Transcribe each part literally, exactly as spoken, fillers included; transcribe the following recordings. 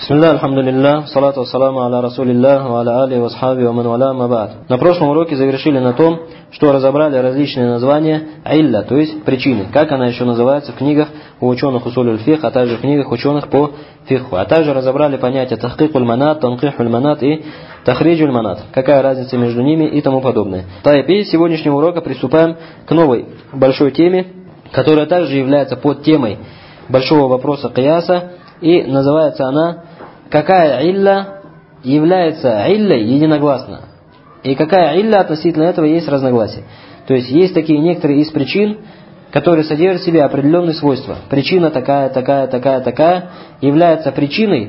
Бисмилля, альхамдулилля, салату вассаламу аля расулилля, ва аля али васхаби ва ман валя ма ба'д. На прошлом уроке завершили на том, что разобрали различные названия илля, то есть причины, как она еще называется в книгах у ученых усуль фикх, а также в книгах ученых по фикху. А также разобрали понятия тахкикуль манат, танкихуль манат и тахриджуль манат, какая разница между ними и тому подобное. Так, и с сегодняшнего урока приступаем к новой большой теме, которая также является под темой большого вопроса кияса, и называется она «Какая илля является иллей единогласно?» И какая илля относительно этого есть разногласия. То есть есть такие некоторые из причин, которые содержат в себе определенные свойства. Причина такая, такая, такая, такая является причиной,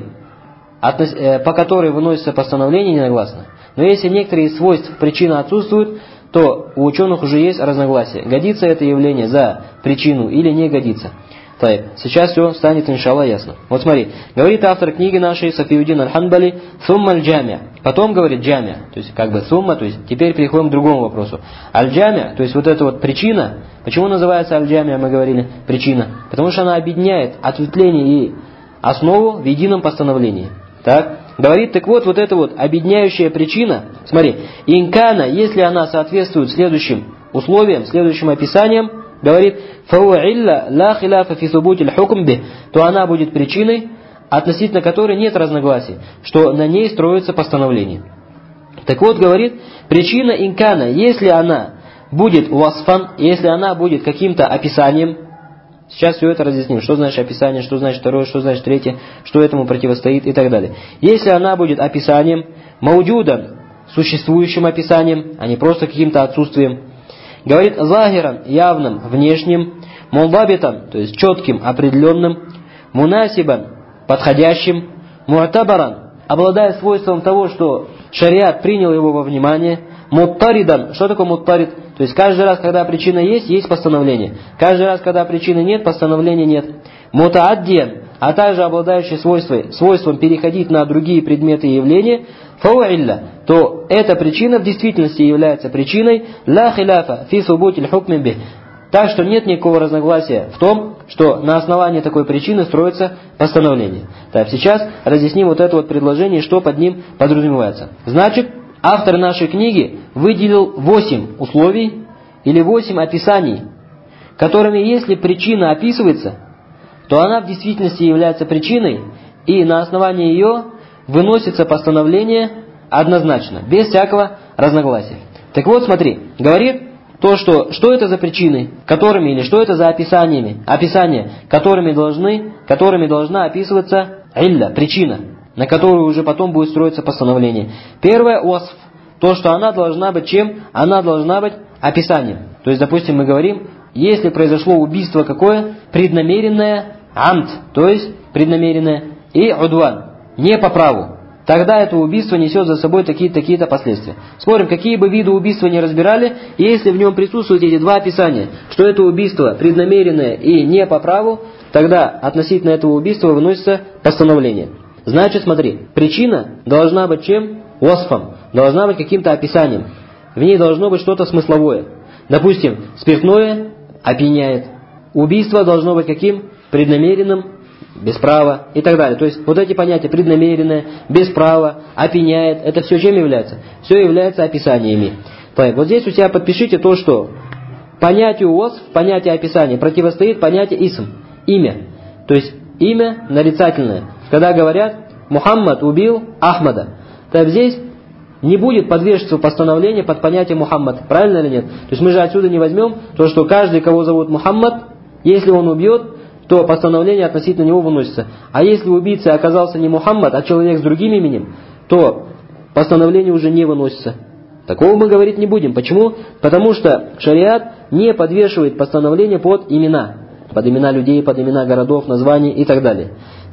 по которой выносится постановление единогласно. Но если некоторые из свойств причины отсутствуют, то у ученых уже есть разногласия. Годится это явление за причину или не годится. Так, сейчас все станет, иншалла, ясно. Вот смотри, говорит автор книги нашей Сафиуддин аль-Ханбали «Сумма аль-джамия». Потом говорит «джамия», то есть как бы «сумма», то есть теперь переходим к другому вопросу. Аль-джамия, то есть вот эта вот причина, почему называется аль-джамия, мы говорили, причина? Потому что она объединяет ответвление и основу в едином постановлении. Так, говорит, так вот, вот эта вот объединяющая причина, смотри, инкана, если она соответствует следующим условиям, следующим описаниям, говорит, фауилля ла хиляфа фи субутиль хукм бих, то она будет причиной, относительно которой нет разногласий, что на ней строится постановление. Так вот, говорит, причина инкана, если она будет васфан, если она будет каким-то описанием, сейчас все это разъясним, что значит описание, что значит второе, что значит третье, что этому противостоит и так далее. Если она будет описанием, мауджудан, существующим описанием, а не просто каким-то отсутствием, говорит, захиран, явным, внешним, мулдабитан, то есть четким, определенным, мунасибан, подходящим, муатабаран, обладая свойством того, что шариат принял его во внимание, муттаридан, что такое муттарид? То есть каждый раз, когда причина есть, есть постановление. Каждый раз, когда причины нет, постановления нет. Мутааддиан, а также обладающий свойством, свойством переходить на другие предметы и явления, фауилля, то эта причина в действительности является причиной ла хиляфа фи субутиль хукм бих. Так что нет никакого разногласия в том, что на основании такой причины строится постановление. Так, сейчас разъясним вот это вот предложение, что под ним подразумевается. Значит, автор нашей книги выделил восемь условий или восемь описаний, которыми, если причина описывается, то она в действительности является причиной, и на основании ее выносится постановление однозначно, без всякого разногласия. Так вот, смотри, говорит то, что, что это за причины, которыми, или что это за описаниями, описания, которыми должны, которыми должна описываться илля, причина, на которую уже потом будет строиться постановление. Первое, уасф, то, что она должна быть чем? Она должна быть описанием. То есть, допустим, мы говорим, если произошло убийство какое? Преднамеренное, амт, то есть преднамеренное, и удван, не по праву. Тогда это убийство несет за собой такие-то такие последствия. Смотрим, какие бы виды убийства ни разбирали, если в нем присутствуют эти два описания, что это убийство преднамеренное и не по праву, тогда относительно этого убийства выносится постановление. Значит, смотри, причина должна быть чем? Уасфом, должна быть каким-то описанием. В ней должно быть что-то смысловое. Допустим, спиртное опьяняет. Убийство должно быть каким? Преднамеренным, без права и так далее. То есть вот эти понятия преднамеренное, без права, опьяняет, это все чем является? Все является описаниями. Так, вот здесь у тебя подпишите то, что понятию уасф, понятие описания противостоит понятие исм, имя. То есть имя нарицательное. Когда говорят Мухаммад убил Ахмада, так здесь не будет подвешиваться постановление под понятие Мухаммад. Правильно или нет? То есть мы же отсюда не возьмем то, что каждый, кого зовут Мухаммад, если он убьет, то постановление относительно него выносится. А если убийца оказался не Мухаммад, а человек с другим именем, то постановление уже не выносится. Такого мы говорить не будем. Почему? Потому что шариат не подвешивает постановление под имена. Под имена людей, под имена городов, названий и так далее.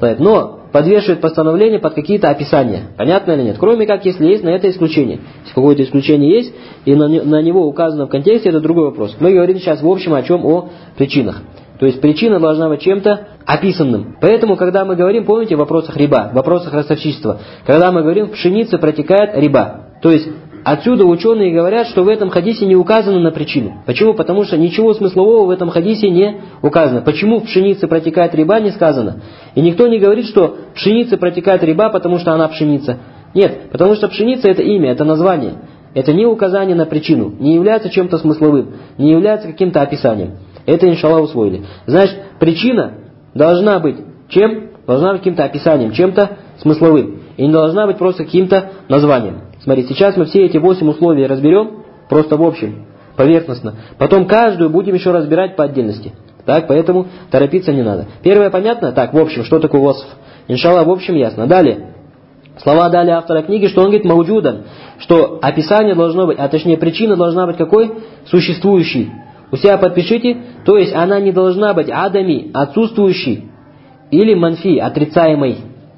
Но подвешивает постановление под какие-то описания. Понятно или нет? Кроме как, если есть на это исключение. Если какое-то исключение есть, и на, на него указано в контексте, это другой вопрос. Мы говорим сейчас в общем о чем? О причинах. То есть причина должна быть чем-то описанным. Поэтому, когда мы говорим, помните, в вопросах риба, в вопросах ростовщичества, когда мы говорим, в пшенице протекает риба. То есть отсюда ученые говорят, что в этом хадисе не указано на причину. Почему? Потому что ничего смыслового в этом хадисе не указано. Почему в пшенице протекает риба, не сказано. И никто не говорит, что в пшенице протекает риба, потому что она пшеница. Нет, потому что пшеница это имя, это название. Это не указание на причину, не является чем-то смысловым, не является каким-то описанием. Это, иншаллах, усвоили. Значит, причина должна быть чем? Должна быть каким-то описанием, чем-то смысловым. И не должна быть просто каким-то названием. Смотри, сейчас мы все эти восемь условий разберем, просто в общем, поверхностно. Потом каждую будем еще разбирать по отдельности. Так, поэтому торопиться не надо. Первое понятно? Так, в общем, что такое wasf? Иншаллах, в общем, ясно. Далее. Слова дали автора книги, что он говорит мауджудан, что описание должно быть, а точнее причина должна быть какой? Существующей. У себя подпишите, то есть она не должна быть адами, отсутствующей, или манфи, отрицаемой.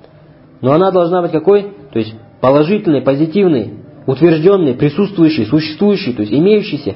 Но она должна быть какой? То есть положительной, позитивной, утвержденной, присутствующей, существующей, то есть имеющейся.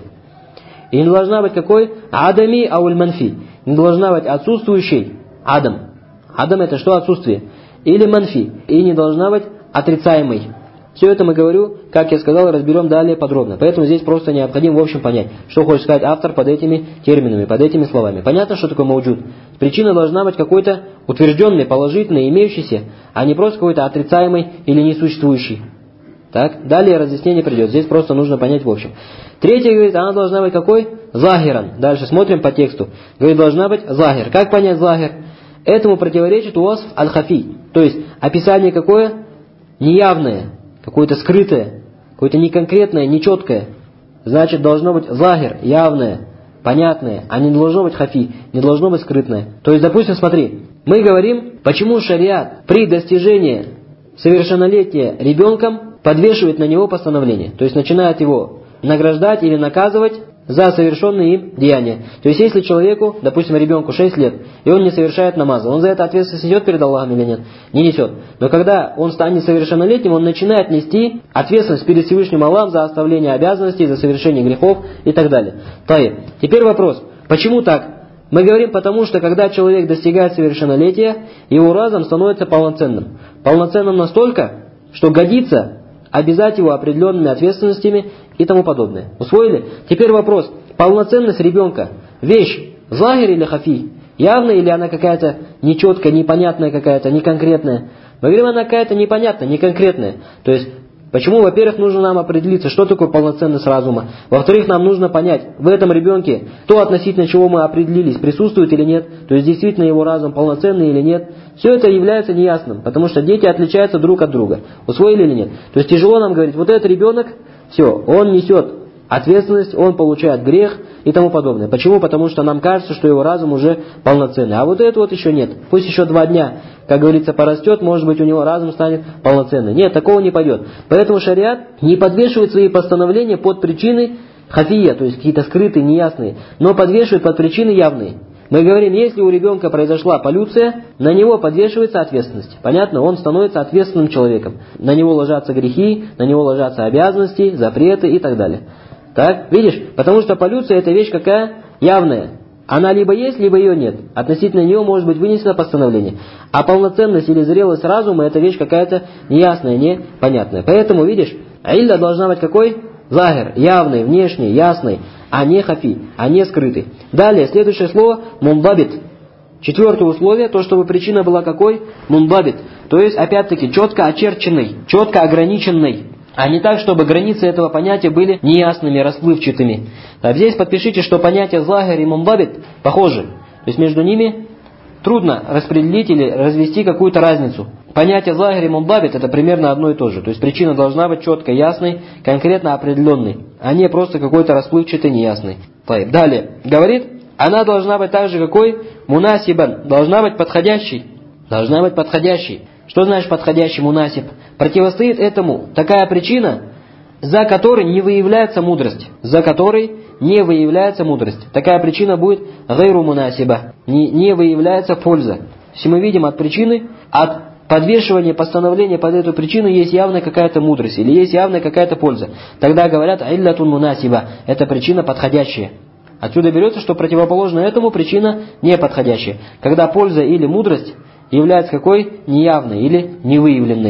И не должна быть какой? Адами ауль манфи. Не должна быть отсутствующей адам. Адам это что? Отсутствие. Или манфи. И не должна быть отрицаемой. Все это мы говорю, как я сказал, разберем далее подробно. Поэтому здесь просто необходимо в общем понять, что хочет сказать автор под этими терминами, под этими словами. Понятно, что такое мауджуд? Причина должна быть какой-то утвержденной, положительной, имеющейся, а не просто какой-то отрицаемой или несуществующей. Так, далее разъяснение придет. Здесь просто нужно понять в общем. Третье, говорит, она должна быть какой? Захиран. Дальше смотрим по тексту. Говорит, должна быть захир. Как понять захир? Этому противоречит уасф аль-хафи. То есть описание какое? Неявное, какое-то скрытое, какое-то неконкретное, нечеткое. Значит, должно быть захир, явное, понятное, а не должно быть хафи, не должно быть скрытное. То есть, допустим, смотри, мы говорим, почему шариат при достижении совершеннолетия ребенком подвешивает на него постановление. То есть, начинает его награждать или наказывать за совершенные им деяния. То есть, если человеку, допустим, ребенку шесть лет, и он не совершает намаза, он за это ответственность несет перед Аллахом или нет? Не несет. Но когда он станет совершеннолетним, он начинает нести ответственность перед Всевышним Аллахом за оставление обязанностей, за совершение грехов и так далее. Таиб. Теперь вопрос. Почему так? Мы говорим, потому что, когда человек достигает совершеннолетия, его разум становится полноценным. Полноценным настолько, что годится обязать его определенными ответственностями и тому подобное. Усвоили? Теперь вопрос. Полноценность ребенка. Вещь захир или хафи? Явная или она какая-то нечеткая, непонятная какая-то, неконкретная? Мы говорим, она какая-то непонятная, неконкретная. То есть, почему, во-первых, нужно нам определиться, что такое полноценность разума. Во-вторых, нам нужно понять, в этом ребенке, то относительно чего мы определились, присутствует или нет. То есть, действительно его разум полноценный или нет. Все это является неясным, потому что дети отличаются друг от друга. Усвоили или нет? То есть, тяжело нам говорить, вот этот ребенок, все, он несет ответственность, он получает грех и тому подобное. Почему? Потому что нам кажется, что его разум уже полноценный. А вот это вот еще нет. Пусть еще два дня, как говорится, порастет, может быть, у него разум станет полноценный. Нет, такого не пойдет. Поэтому шариат не подвешивает свои постановления под причины хафия, то есть какие-то скрытые, неясные, но подвешивает под причины явные. Мы говорим, если у ребенка произошла полюция, на него подвешивается ответственность. Понятно? Он становится ответственным человеком. На него ложатся грехи, на него ложатся обязанности, запреты и так далее. Так? Видишь? Потому что полюция это вещь какая? Явная. Она либо есть, либо ее нет. Относительно нее может быть вынесено постановление. А полноценность или зрелость разума это вещь какая-то неясная, непонятная. Поэтому, видишь, илля должна быть какой? Захир, явный, внешний, ясный, а не хафи, а не скрытый. Далее, следующее слово мунбабит. Четвертое условие, то, чтобы причина была какой? Мунбабит. То есть, опять-таки, четко очерченный, четко ограниченный. А не так, чтобы границы этого понятия были неясными, расплывчатыми. А здесь подпишите, что понятие захир и мунбабит похожи. То есть, между ними трудно распределить или развести какую-то разницу. Понятие захир и мунбабит это примерно одно и то же. То есть причина должна быть четко ясной, конкретно определенной, а не просто какой-то расплывчатый, неясный. Далее. Говорит, она должна быть также какой? Мунасибан. Должна быть подходящей. Должна быть подходящей. Что значит подходящий мунасиб? Противостоит этому такая причина, за которой не выявляется мудрость. За которой не выявляется мудрость. Такая причина будет гайру мунасиба. Не, не выявляется польза. Если мы видим от причины, от подвешивание постановления под эту причину есть явная какая-то мудрость или есть явная какая-то польза. Тогда говорят иллятун мунасиба. Это причина подходящая. Отсюда берется, что противоположно этому причина неподходящая. Когда польза или мудрость является какой? Неявной или невыявленной.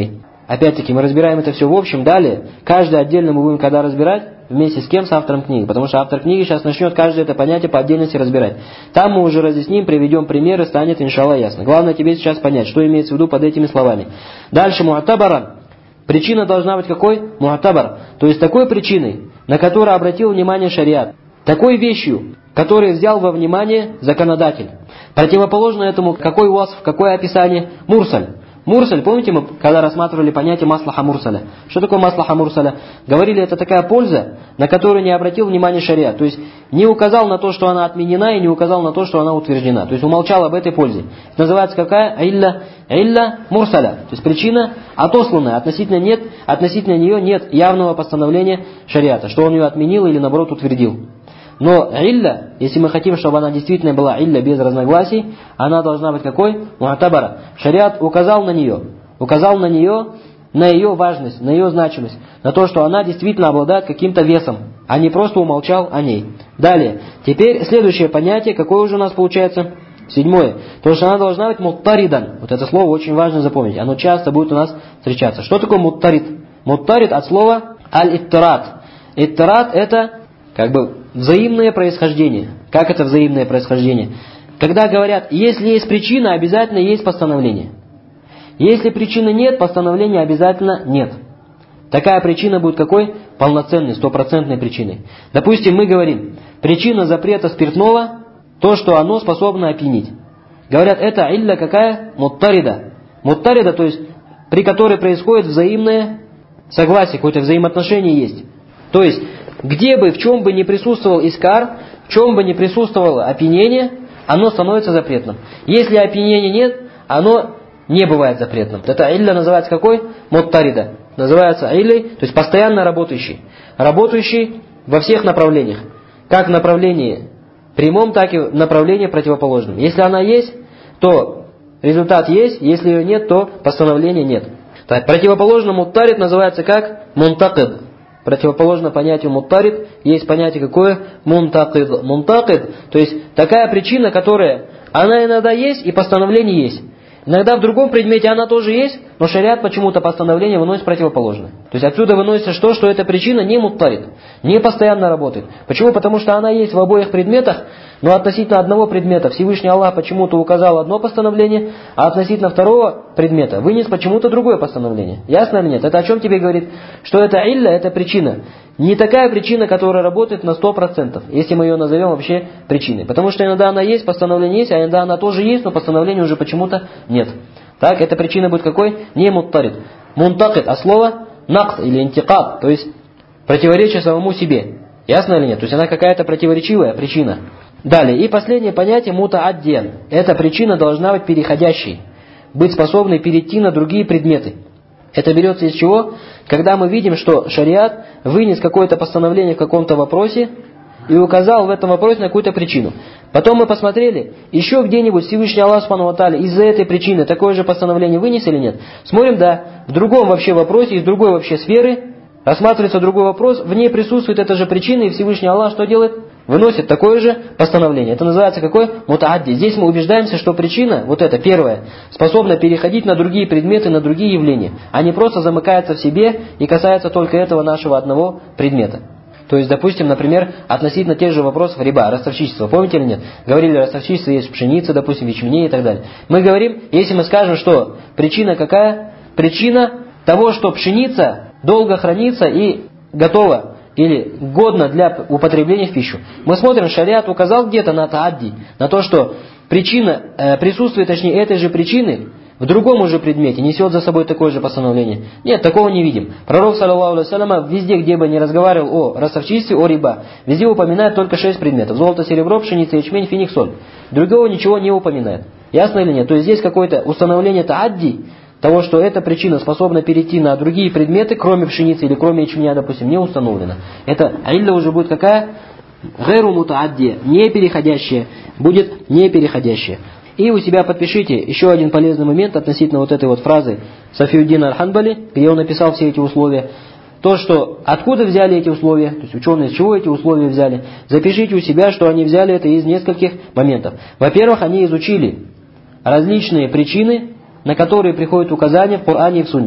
Опять-таки, мы разбираем это все в общем. Далее, каждый отдельно мы будем когда разбирать, вместе с кем? С автором книги. Потому что автор книги сейчас начнет каждое это понятие по отдельности разбирать. Там мы уже разъясним, приведем примеры, станет, иншаллах, ясно. Главное тебе сейчас понять, что имеется в виду под этими словами. Дальше, му'табаран. Причина должна быть какой? Му'табар. То есть такой причиной, на которую обратил внимание шариат. Такой вещью, которую взял во внимание законодатель. Противоположно этому какой васф, какое описание? Мурсаль. Мурсаль, помните, мы когда рассматривали понятие маслаха мурсаля? Что такое маслаха мурсаля? Говорили, это такая польза, на которую не обратил внимание шариат. То есть не указал на то, что она отменена, и не указал на то, что она утверждена. То есть умолчал об этой пользе. Это называется какая? Илля, илля мурсаля. То есть причина отосланная. Относительно, нет, относительно нее нет явного постановления шариата, что он ее отменил или наоборот утвердил. Но илля, если мы хотим, чтобы она действительно была илля без разногласий, она должна быть какой? Му'табара. Шариат указал на нее, указал на нее, на ее важность, на ее значимость, на то, что она действительно обладает каким-то весом, а не просто умолчал о ней. Далее, теперь следующее понятие, какое уже у нас получается? Седьмое. То, что она должна быть муттаридан. Вот это слово очень важно запомнить. Оно часто будет у нас встречаться. Что такое муттарид? Муттарид от слова аль-иттират. Иттират это как бы взаимное происхождение. Как это взаимное происхождение? Когда говорят, если есть причина, обязательно есть постановление. Если причины нет, постановления обязательно нет. Такая причина будет какой? Полноценной, стопроцентной причиной. Допустим, мы говорим, причина запрета спиртного, то, что оно способно опьянить. Говорят, это илля какая? Муттарида. Муттарида, то есть, при которой происходит взаимное согласие, какое-то взаимоотношение есть. То есть, где бы, в чем бы ни присутствовал искар, в чем бы ни присутствовало опьянение, оно становится запретным. Если опьянения нет, оно не бывает запретным. Это илля называется какой? Муттарида. Называется иллей, то есть постоянно работающий. Работающий во всех направлениях. Как в направлении прямом, так и в направлении противоположном. Если она есть, то результат есть, если ее нет, то постановления нет. Так, противоположно муттарид называется как? Мунтакид. Противоположно понятию муттарид есть понятие какое? Мунтакид. Мунтакид, то есть такая причина, которая, она иногда есть и постановление есть. Иногда в другом предмете она тоже есть, но шариат почему-то постановление выносит противоположное. То есть отсюда выносится что? Что эта причина не муттарид, не постоянно работает. Почему? Потому что она есть в обоих предметах, но относительно одного предмета Всевышний Аллах почему-то указал одно постановление, а относительно второго предмета вынес почему-то другое постановление. Ясно или нет? Это о чем тебе говорит? Что это илля, это причина. Не такая причина, которая работает на сто процентов, если мы ее назовем вообще причиной. Потому что иногда она есть, постановление есть, а иногда она тоже есть, но постановления уже почему-то нет. Так, эта причина будет какой? Не муттарид. Мунтакид, а слово накд или интикад, то есть противоречие самому себе. Ясно или нет? То есть она какая-то противоречивая причина. Далее, и последнее понятие мутааддиян. Эта причина должна быть переходящей, быть способной перейти на другие предметы. Это берется из чего? Когда мы видим, что шариат вынес какое-то постановление в каком-то вопросе и указал в этом вопросе на какую-то причину. Потом мы посмотрели, еще где-нибудь Всевышний Аллах Субхану ва Тааля из-за этой причины такое же постановление вынес или нет? Смотрим, да, в другом вообще вопросе, из другой вообще сферы, рассматривается другой вопрос, в ней присутствует эта же причина, и Всевышний Аллах что делает? Выносит такое же постановление. Это называется какой? Мутаадди. Здесь мы убеждаемся, что причина, вот эта первая, способна переходить на другие предметы, на другие явления, а не просто замыкается в себе и касается только этого нашего одного предмета. То есть, допустим, например, относительно тех же вопросов риба, ростовщичества. Помните или нет? Говорили, ростовщичество есть пшеница, допустим, ячмене и так далее. Мы говорим, если мы скажем, что причина какая? Причина того, что пшеница долго хранится и готова или годно для употребления в пищу. Мы смотрим, шариат указал где-то на таадди, на то, что причина, э, присутствие, точнее, этой же причины в другом уже предмете несет за собой такое же постановление. Нет, такого не видим. Пророк, саллаллаху алейхи вассалям, везде, где бы не разговаривал о ростовщичестве, о риба, везде упоминает только шесть предметов. Золото, серебро, пшеница, ячмень, финик, соль. Другого ничего не упоминает. Ясно или нет? То есть здесь какое-то установление таадди, того, что эта причина способна перейти на другие предметы, кроме пшеницы или кроме ячменя, допустим, не установлена. Это илля уже будет какая? Гайру мутаадди, не переходящая, будет не переходящая. И у себя подпишите еще один полезный момент относительно вот этой вот фразы Сафиуддина Аль-Ханбали, где он написал все эти условия. То, что откуда взяли эти условия, то есть ученые с чего эти условия взяли, запишите у себя, что они взяли это из нескольких моментов. Во-первых, они изучили различные причины, на которые приходят указания в Коране и в Сунне.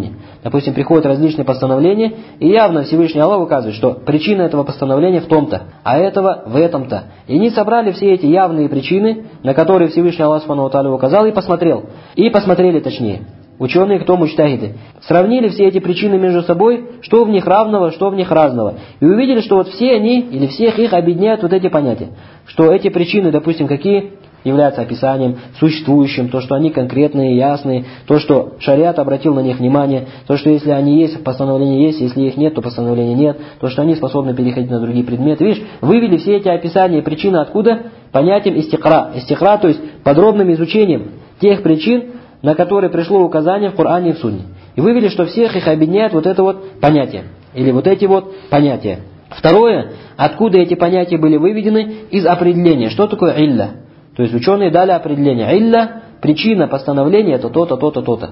допустим, приходят различные постановления, и явно Всевышний Аллах указывает, что причина этого постановления в том-то, а этого в этом-то. И они собрали все эти явные причины, на которые Всевышний Аллах Субхану ва Тааля указал, и посмотрел. И посмотрели точнее. Ученые, кто муджтахиды, сравнили все эти причины между собой, что в них равного, что в них разного. И увидели, что вот все они, или всех их объединяют вот эти понятия. Что эти причины, допустим, какие являются описанием существующим, то, что они конкретные, ясные, то, что шариат обратил на них внимание, то, что если они есть, постановление есть, если их нет, то постановления нет, то, что они способны переходить на другие предметы. Видишь, вывели все эти описания и причины откуда? Понятием истикра. Истикра, то есть подробным изучением тех причин, на которые пришло указание в Коране и в Сунне. И вывели, что всех их объединяет вот это вот понятие. Или вот эти вот понятия. Второе, откуда эти понятия были выведены? Из определения. Что такое илля? То есть ученые дали определение. Илля, причина постановления, это то-то, то-то, то-то.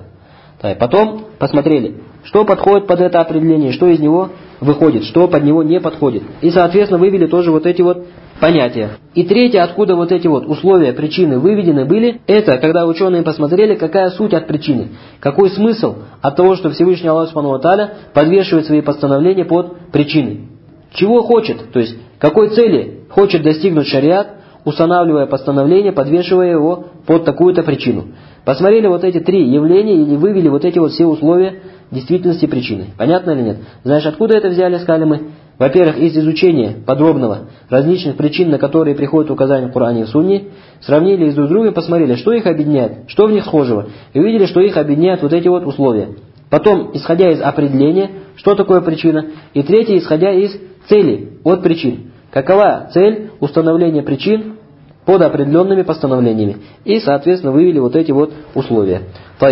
Потом посмотрели, что подходит под это определение, что из него выходит, что под него не подходит. И, соответственно, вывели тоже вот эти вот понятия. И третье, откуда вот эти вот условия, причины выведены были, это когда ученые посмотрели, какая суть от причины, какой смысл от того, что Всевышний Аллах Субхану ва Тааля подвешивает свои постановления под причины. Чего хочет, то есть какой цели хочет достигнуть шариат, устанавливая постановление, подвешивая его под такую-то причину. Посмотрели вот эти три явления и вывели вот эти вот все условия действительности причины. Понятно или нет? Знаешь, откуда это взяли, сказали мы? Во-первых, из изучения подробного различных причин, на которые приходят указания в Коране и в Сунне, сравнили их друг с другом, посмотрели, что их объединяет, что в них схожего, и увидели, что их объединяют вот эти вот условия. Потом, исходя из определения, что такое причина, и третье, исходя из цели от причин. Какова цель установления причин под определенными постановлениями. И, соответственно, вывели вот эти вот условия.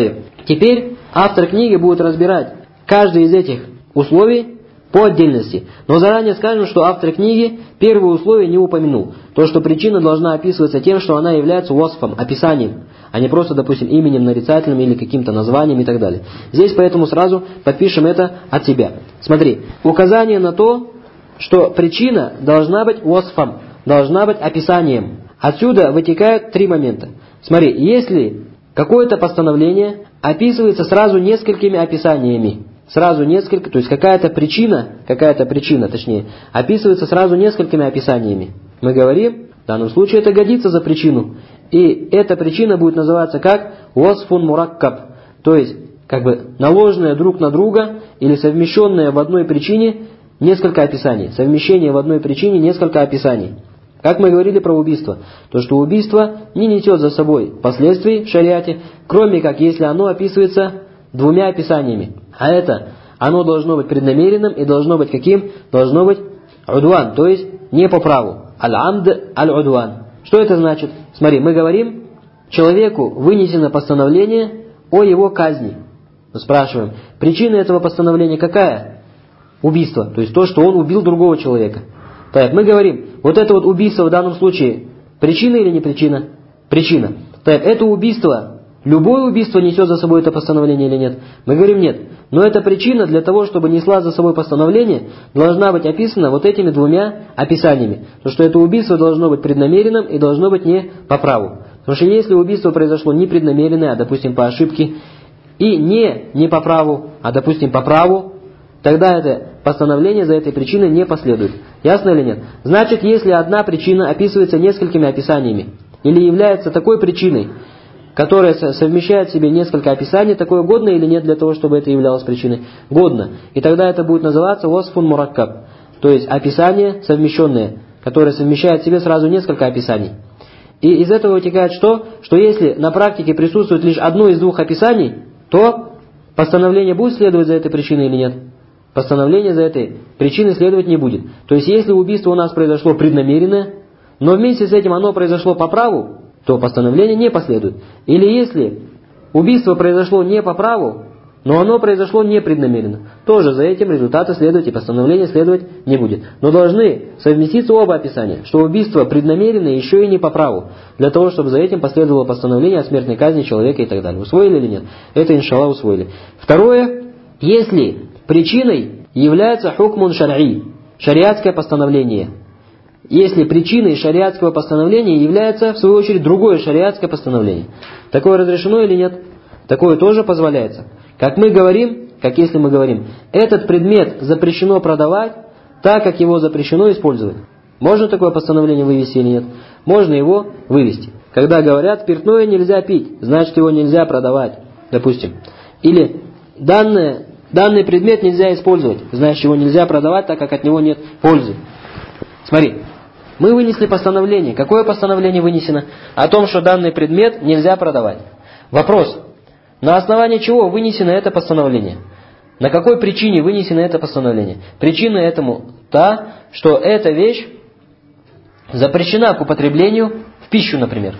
Теперь автор книги будет разбирать каждое из этих условий по отдельности. Но заранее скажем, что автор книги первое условие не упомянул. То, что причина должна описываться тем, что она является васфом, описанием, а не просто, допустим, именем нарицательным или каким-то названием и так далее. Здесь поэтому сразу подпишем это от себя. Смотри, указание на то, что причина должна быть васфом, должна быть описанием. Отсюда вытекают три момента. Смотри, если какое-то постановление описывается сразу несколькими описаниями, сразу несколько, то есть какая-то причина, какая-то причина, точнее, описывается сразу несколькими описаниями, мы говорим, в данном случае это годится за причину. И эта причина будет называться как васфун мураккаб, то есть как бы наложенная друг на друга или совмещенная в одной причине несколько описаний. Совмещение в одной причине несколько описаний. Как мы говорили про убийство, то что убийство не несет за собой последствий в шариате, кроме как если оно описывается двумя описаниями. А это, оно должно быть преднамеренным и должно быть каким? Должно быть удван, то есть не по праву. Аль-амд аль-удван. Что это значит? Смотри, мы говорим, человеку вынесено постановление о его казни. Мы спрашиваем, причина этого постановления какая? Убийство, то есть то, что он убил другого человека. Так, мы говорим, вот это вот убийство в данном случае причина или не причина? Причина. Так, это убийство, любое убийство несет за собой это постановление или нет? Мы говорим нет. Но эта причина для того, чтобы несла за собой постановление, должна быть описана вот этими двумя описаниями. Потому что это убийство должно быть преднамеренным и должно быть не по праву. Потому что если убийство произошло не преднамеренное, а допустим по ошибке, и не не по праву, а допустим по праву, тогда это постановление за этой причиной не последует. Ясно или нет? Значит, если одна причина описывается несколькими описаниями, или является такой причиной, которая совмещает в себе несколько описаний, такое годно или нет для того, чтобы это являлось причиной? Годно. И тогда это будет называться васфун мураккаб, то есть описание совмещенное, которое совмещает в себе сразу несколько описаний. И из этого вытекает что? Что если на практике присутствует лишь одно из двух описаний, то постановление будет следовать за этой причиной или нет? Постановление за этой причиной следовать не будет. То есть, если убийство у нас произошло преднамеренное, но вместе с этим оно произошло по праву, то постановление не последует. Или если убийство произошло не по праву, но оно произошло непреднамеренно, тоже за этим результаты следовать и постановление следовать не будет. Но должны совместиться оба описания, что убийство преднамеренное еще и не по праву, для того, чтобы за этим последовало постановление о смертной казни человека и так далее. Усвоили или нет? Это, иншаллах, усвоили. Второе, если причиной является хукмун шар'и, шариатское постановление. Если причиной шариатского постановления является, в свою очередь, другое шариатское постановление. Такое разрешено или нет? Такое тоже позволяется. Как мы говорим, как если мы говорим, этот предмет запрещено продавать, так как его запрещено использовать. Можно такое постановление вывести или нет? Можно его вывести. Когда говорят, спиртное нельзя пить, значит его нельзя продавать, допустим. Или данное, данный предмет нельзя использовать, значит его нельзя продавать, так как от него нет пользы. Смотри, мы вынесли постановление. Какое постановление вынесено? О том, что данный предмет нельзя продавать. Вопрос, на основании чего вынесено это постановление? На какой причине вынесено это постановление? Причина этому та, что эта вещь запрещена к употреблению в пищу, например.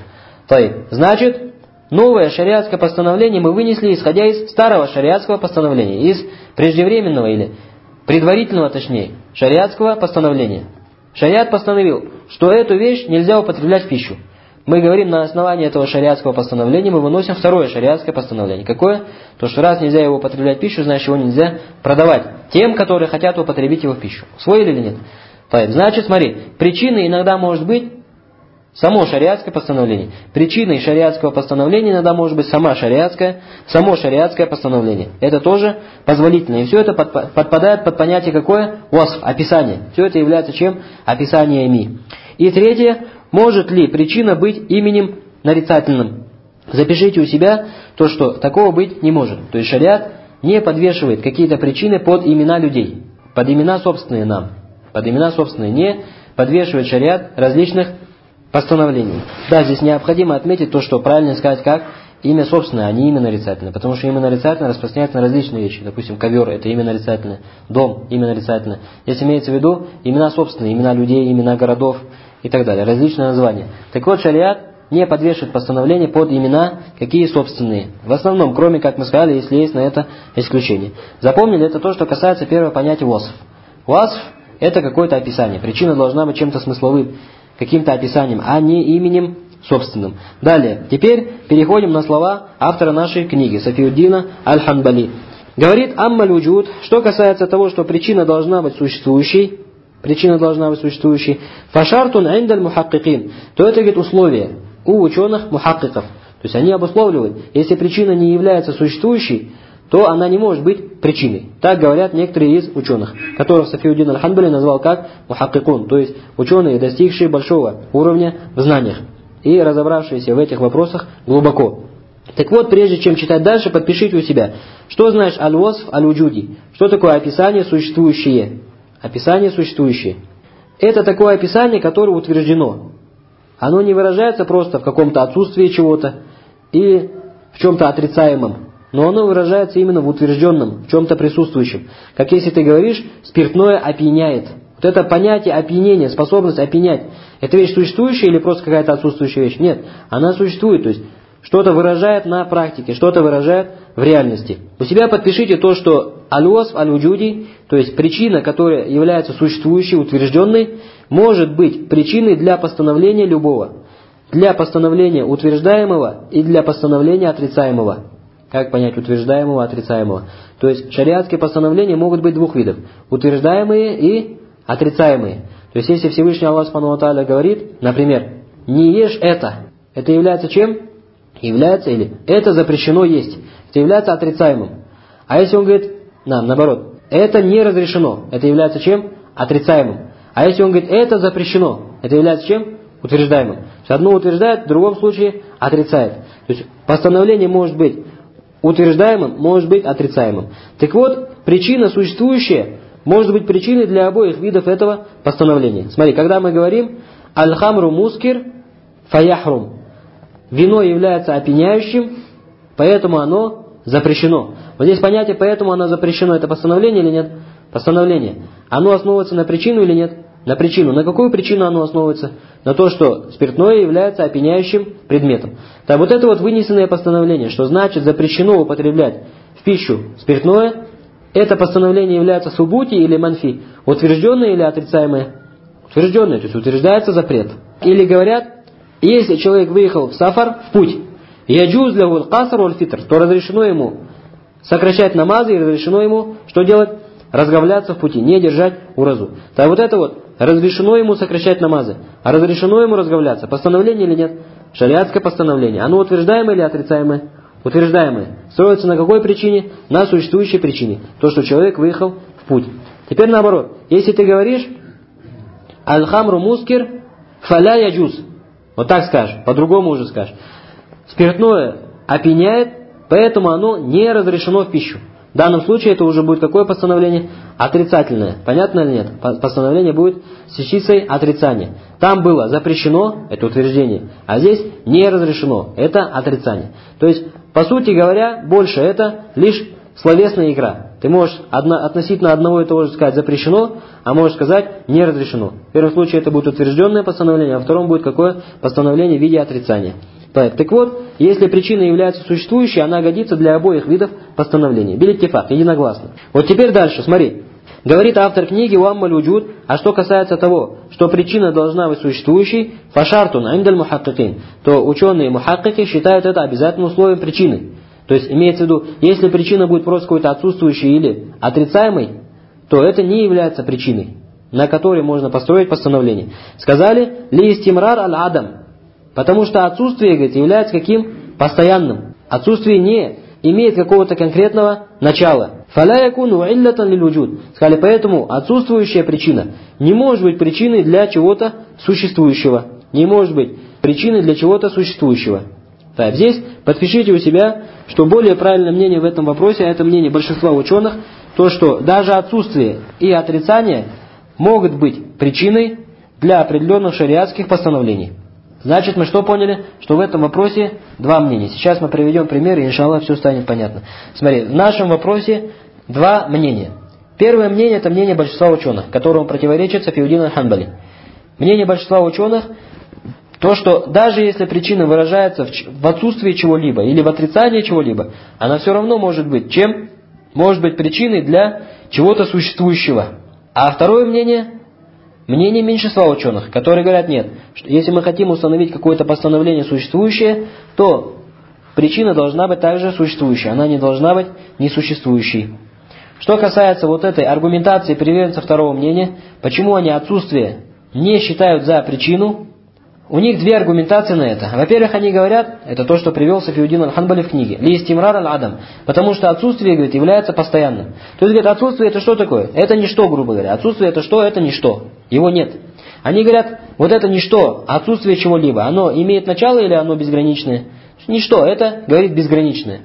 Значит, новое шариатское постановление мы вынесли, исходя из старого шариатского постановления, из преждевременного или предварительного, точнее, шариатского постановления. Шариат постановил, что эту вещь нельзя употреблять в пищу. Мы говорим, на основании этого шариатского постановления мы выносим второе шариатское постановление. Какое? То, что раз нельзя его употреблять в пищу, значит его нельзя продавать тем, которые хотят употребить его в пищу. Усвоили или нет? Значит, смотри, причиной иногда может быть само шариатское постановление. Причиной шариатского постановления иногда может быть сама шариатское, само шариатское постановление. Это тоже позволительно. И все это подпадает под понятие какое? Уасф, описание. Все это является чем? Описаниями. И третье, может ли причина быть именем нарицательным? Запишите у себя то, что такого быть не может. То есть шариат не подвешивает какие-то причины под имена людей, под имена собственные нам. Под имена собственные не подвешивает шариат различных постановлений. Да, здесь необходимо отметить то, что правильно сказать как имя собственное, а не имя нарицательное. Потому что имя нарицательное распространяется на различные вещи. Допустим, ковер – это имя нарицательное, дом – имя нарицательное. Здесь имеется в виду имена собственные, имена людей, имена городов и так далее. Различные названия. Так вот, шариат не подвешивает постановления под имена, какие собственные. В основном, кроме, как мы сказали, если есть на это исключение. Запомнили, это то, что касается первого понятия васф. Васф – это какое-то описание. Причина должна быть чем-то смысловым, каким-то описанием, а не именем собственным. Далее, теперь переходим на слова автора нашей книги, Сафиуддина Аль-Ханбали. Говорит Аммаль-Вуджуд, что касается того, что причина должна быть существующей, причина должна быть существующей, фашартун индаль мухаккикин, то это, говорит, условие у ученых мухаккиков. То есть они обусловливают, если причина не является существующей, то она не может быть причиной. Так говорят некоторые из ученых, которых Сафиуддин Аль-Ханбали назвал как мухаккикун, то есть ученые, достигшие большого уровня в знаниях и разобравшиеся в этих вопросах глубоко. Так вот, прежде чем читать дальше, подпишите у себя, что значит аль-васф аль-уджуди, что такое описание существующее. Описание существующее. Это такое описание, которое утверждено. Оно не выражается просто в каком-то отсутствии чего-то или в чем-то отрицаемом, но оно выражается именно в утвержденном, в чем-то присутствующем. Как если ты говоришь, спиртное опьяняет. Вот это понятие опьянения, способность опьянять, это вещь существующая или просто какая-то отсутствующая вещь? Нет, она существует, то есть что-то выражает на практике, что-то выражает в реальности. У себя подпишите то, что аль-васф аль-уджуди, то есть причина, которая является существующей, утвержденной, может быть причиной для постановления любого, для постановления утверждаемого и для постановления отрицаемого. Как понять утверждаемого, отрицаемого? То есть шариатские постановления могут быть двух видов. Утверждаемые и отрицаемые. То есть если Всевышний Аллах Субхану ва Тааля говорит, например, не ешь это, это является чем? Является или это запрещено есть. Это является отрицаемым. А если он говорит, на, наоборот, это не разрешено, это является чем? Отрицаемым. А если он говорит, это запрещено, это является чем? Утверждаемым. То есть одно утверждает, в другом случае отрицает. То есть постановление может быть утверждаемым, может быть отрицаемым. Так вот, причина существующая может быть причиной для обоих видов этого постановления. Смотри, когда мы говорим «Аль-хамру мускир фаяхрум», вино является опьяняющим, поэтому оно запрещено. Вот здесь понятие «поэтому оно запрещено» — это постановление или нет? Постановление. Оно основывается на причину или нет? На причину. На какую причину оно основывается? На то, что спиртное является опьяняющим предметом. Так вот это вот вынесенное постановление, что значит запрещено употреблять в пищу спиртное, это постановление является субути или манфи, утвержденное или отрицаемое? Утвержденное, то есть утверждается запрет. Или говорят, если человек выехал в сафар, в путь, яджуз лаху аль-каср валь-фитр, то разрешено ему сокращать намазы и разрешено ему что делать? Разговляться в пути, не держать уразу. Так вот это вот, разрешено ему сокращать намазы, а разрешено ему разговляться. Постановление или нет? Шариатское постановление. Оно утверждаемое или отрицаемое? утверждаемое, строится на какой причине? На существующей причине. То, что человек выехал в путь. Теперь наоборот. Если ты говоришь «Аль-хамру мускир фаля яджуз». Вот так скажешь, по-другому уже скажешь. Спиртное опьяняет, поэтому оно не разрешено в пищу. В данном случае это уже будет какое постановление? Отрицательное. Понятно или нет? Постановление будет с частицей отрицания. Там было запрещено, это утверждение, а здесь не разрешено, это отрицание. То есть, по сути говоря, больше это лишь словесная игра. Ты можешь одно, относительно одного и того же сказать запрещено, а можешь сказать не разрешено. В первом случае это будет утвержденное постановление, а во втором будет какое постановление в виде отрицания. Так вот, если причина является существующей, она годится для обоих видов постановлений. Билиттифак, единогласно. Вот теперь дальше, смотри. Говорит автор книги «Уаммаль вуджуд», а что касается того, что причина должна быть существующей, фашартун индаль мухаккикин, то ученые мухаккики считают это обязательным условием причины. То есть, имеется в виду, если причина будет просто какой-то отсутствующей или отрицаемой, то это не является причиной, на которой можно построить постановление. Сказали «Ли истимрар аль-адам», потому что отсутствие, говорит, является каким? Постоянным. Отсутствие не имеет какого-то конкретного начала. «Фаля якуну иллятан лиль вуджуд». Сказали, поэтому отсутствующая причина не может быть причиной для чего-то существующего. Не может быть причиной для чего-то существующего. Так, здесь подпишите у себя, что более правильное мнение в этом вопросе, а это мнение большинства ученых, то, что даже отсутствие и отрицание могут быть причиной для определенных шариатских постановлений. Значит, мы что поняли? Что в этом вопросе два мнения. Сейчас мы приведем пример, и иншаллах все станет понятно. Смотри, в нашем вопросе два мнения. Первое мнение – это мнение большинства ученых, которому противоречит Сафиуддин аль-Ханбали. Мнение большинства ученых – то, что даже если причина выражается в отсутствии чего-либо или в отрицании чего-либо, она все равно может быть чем? Может быть причиной для чего-то существующего. А второе мнение – мнение меньшинства ученых, которые говорят, нет, что если мы хотим установить какое-то постановление существующее, то причина должна быть также существующей, она не должна быть несуществующей. Что касается вот этой аргументации приверженцев второго мнения, почему они отсутствие не считают за причину, у них две аргументации на это. Во-первых, они говорят, это то, что привел Сафиуддин аль-Ханбали в книге, «Ли истимрар аль-адам», потому что отсутствие, говорит, является постоянным. То есть, говорит, отсутствие это что такое? Это ничто, грубо говоря. Отсутствие это что? Это ничто. Его нет. Они говорят, вот это ничто, отсутствие чего-либо, оно имеет начало или оно безграничное? Ничто, это, говорит, безграничное.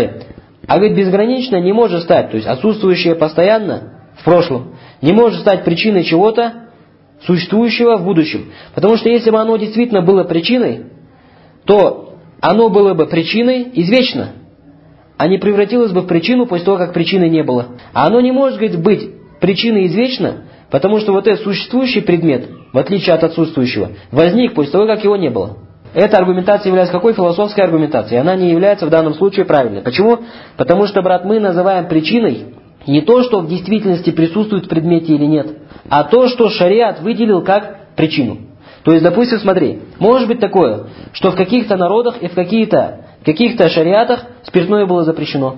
А, говорит, безграничное не может стать, то есть отсутствующее постоянно в прошлом, не может стать причиной чего-то существующего в будущем. Потому что если бы оно действительно было причиной, то оно было бы причиной извечно, а не превратилось бы в причину после того, как причины не было. А оно не может, говорит, быть причиной извечно, потому что вот этот существующий предмет, в отличие от отсутствующего, возник после того, как его не было. Эта аргументация является какой? Философской аргументацией. Она не является в данном случае правильной. Почему? Потому что, брат, мы называем причиной не то, что в действительности присутствует в предмете или нет, а то, что шариат выделил как причину. То есть, допустим, смотри, может быть такое, что в каких-то народах и в каких-то каких-то шариатах спиртное было запрещено.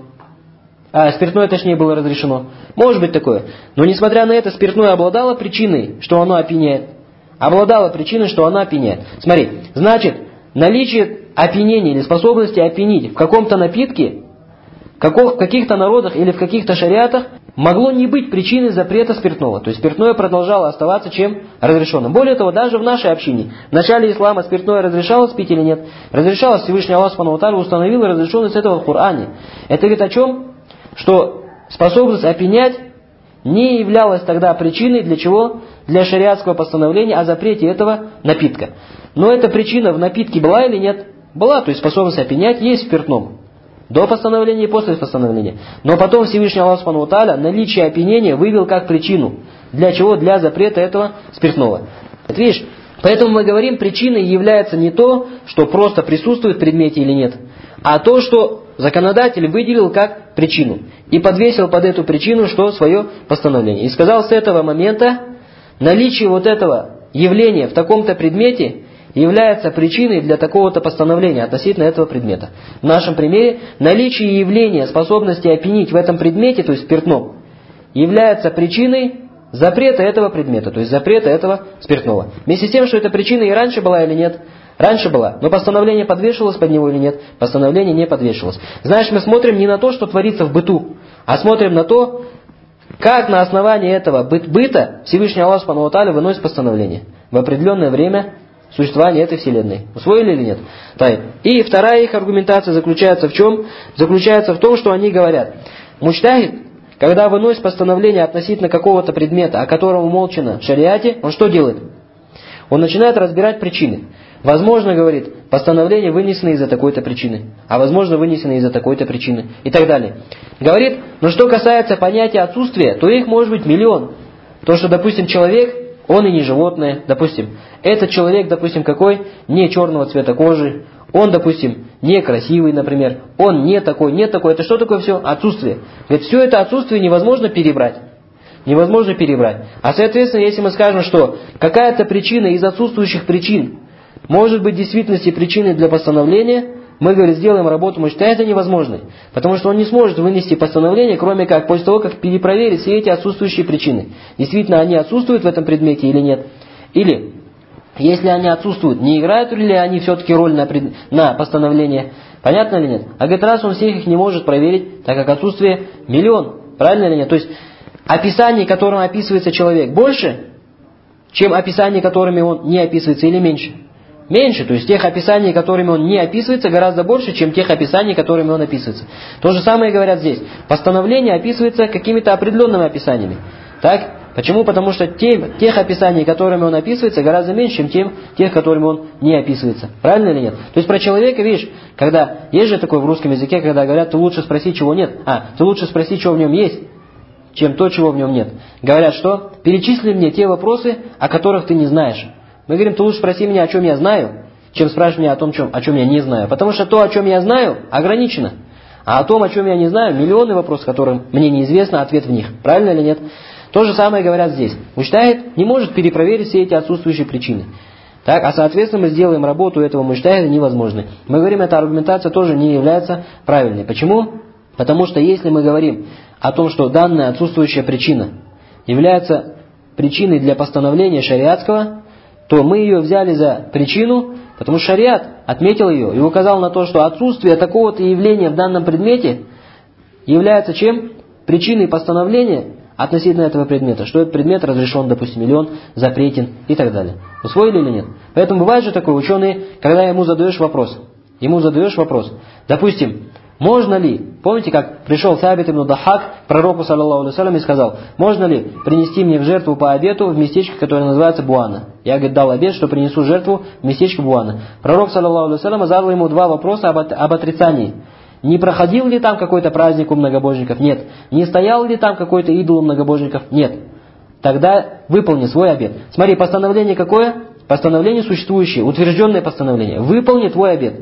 А спиртное, точнее, было разрешено. Может быть такое. Но несмотря на это, спиртное обладало причиной, что оно опьяняет. Обладало причиной, что оно опьяняет. Смотри, значит, наличие опьянения или способности опьянить в каком-то напитке, в каких-то народах или в каких-то шариатах могло не быть причиной запрета спиртного. То есть спиртное продолжало оставаться чем? Разрешенным. Более того, даже в нашей общине, в начале ислама спиртное разрешалось пить или нет? Разрешалось, Всевышний Аллах Субхану ва Тааля установил разрешенность этого в Коране. Это говорит о чем? Что способность опьянять не являлась тогда причиной для чего? Для шариатского постановления о запрете этого напитка. Но эта причина в напитке была или нет? Была, то есть способность опьянять есть в спиртном. До постановления и после постановления. Но потом Всевышний Аллах Субхану ва Тааля наличие опьянения вывел как причину. Для чего? Для запрета этого спиртного. Вот видишь? Поэтому мы говорим, причиной является не то, что просто присутствует в предмете или нет, а то, что законодатель выделил как причину. И подвесил под эту причину что? Свое постановление. И сказал, с этого момента наличие вот этого явления в таком-то предмете является причиной для такого-то постановления относительно этого предмета. В нашем примере наличие явления способности опьянить в этом предмете, то есть спиртном, является причиной запрета этого предмета, то есть запрета этого спиртного. Вместе с тем, что эта причина и раньше была или нет, Раньше была, но постановление подвешивалось под него или нет? Постановление не подвешивалось. Знаешь, мы смотрим не на то, что творится в быту, а смотрим на то, как на основании этого быта Всевышний Аллах Субхану ва Тааля выносит постановление в определенное время существования этой вселенной. Усвоили или нет? И вторая их аргументация заключается в чем? Заключается в том, что они говорят, муджтахид, когда выносит постановление относительно какого-то предмета, о котором умолчано в шариате, он что делает? Он начинает разбирать причины. Возможно, говорит, постановление вынесено из-за такой-то причины, а возможно вынесено из-за такой-то причины и так далее. Говорит, но что касается понятия отсутствия, то их может быть миллион. То, что, допустим, человек, он и не животное, допустим, этот человек, допустим, какой? Не черного цвета кожи, он, допустим, не красивый, например, он не такой, не такой. Это что такое все? Отсутствие. Говорит, все это отсутствие невозможно перебрать. Невозможно перебрать. А соответственно, если мы скажем, что какая-то причина из отсутствующих причин может быть в действительности причиной для постановления, мы, говорит, сделаем работу муджтахида невозможной. Потому что он не сможет вынести постановление, кроме как после того, как перепроверить все эти отсутствующие причины. Действительно, они отсутствуют в этом предмете или нет. Или, если они отсутствуют, не играют ли они все-таки роль на, пред... на постановление? Понятно или нет? А говорит, раз он всех их не может проверить, так как отсутствие миллион. Правильно или нет? То есть, описаний, которым описывается человек, больше, чем описаний, которыми он не описывается, или меньше? Меньше, то есть тех описаний, которыми он не описывается, гораздо больше, чем тех описаний, которыми он описывается. То же самое говорят здесь. Постановление описывается какими-то определенными описаниями. Так? Почему? Потому что те, тех описаний, которыми он описывается, гораздо меньше, чем тем, тех, которыми он не описывается. Правильно или нет? То есть про человека, видишь, когда есть же такое в русском языке, когда говорят, ты лучше спроси, чего нет. А, ты лучше спроси, чего в нем есть, чем то, чего в нем нет. Говорят, что? Перечисли мне те вопросы, о которых ты не знаешь. Мы говорим, ты лучше спроси меня, о чем я знаю, чем спрашивай меня о том, чем, о чем я не знаю. Потому что то, о чем я знаю, ограничено. А о том, о чем я не знаю, миллионы вопросов, которым мне неизвестно, ответ в них. Правильно или нет? То же самое говорят здесь. Муджтахид не может перепроверить все эти отсутствующие причины. Так, а соответственно мы сделаем работу этого муджтахида невозможной. Мы говорим, эта аргументация тоже не является правильной. Почему? Потому что если мы говорим о том, что данная отсутствующая причина является причиной для постановления шариатского, то мы ее взяли за причину, потому что шариат отметил ее и указал на то, что отсутствие такого-то явления в данном предмете является чем? Причиной постановления относительно этого предмета, что этот предмет разрешен, допустим, или он запретен и так далее. Усвоили или нет? Поэтому бывает же такое, ученые, когда ему задаешь вопрос, ему задаешь вопрос, допустим, можно ли, помните, как пришел Сабит ибн Дахак к пророку, саллаллаху алейхи ва саллям, и сказал, можно ли принести мне в жертву по обету в местечко, которое называется Буана? Я, говорит, дал обет, что принесу жертву в местечко Буана. Пророк, саллаллаху алейхи ва саллям, задал ему два вопроса об, об отрицании. Не проходил ли там какой-то праздник у многобожников? Нет. Не стоял ли там какой-то идол у многобожников? Нет. Тогда выполни свой обет. Смотри, постановление какое? Постановление существующее, утвержденное постановление. Выполни твой обет.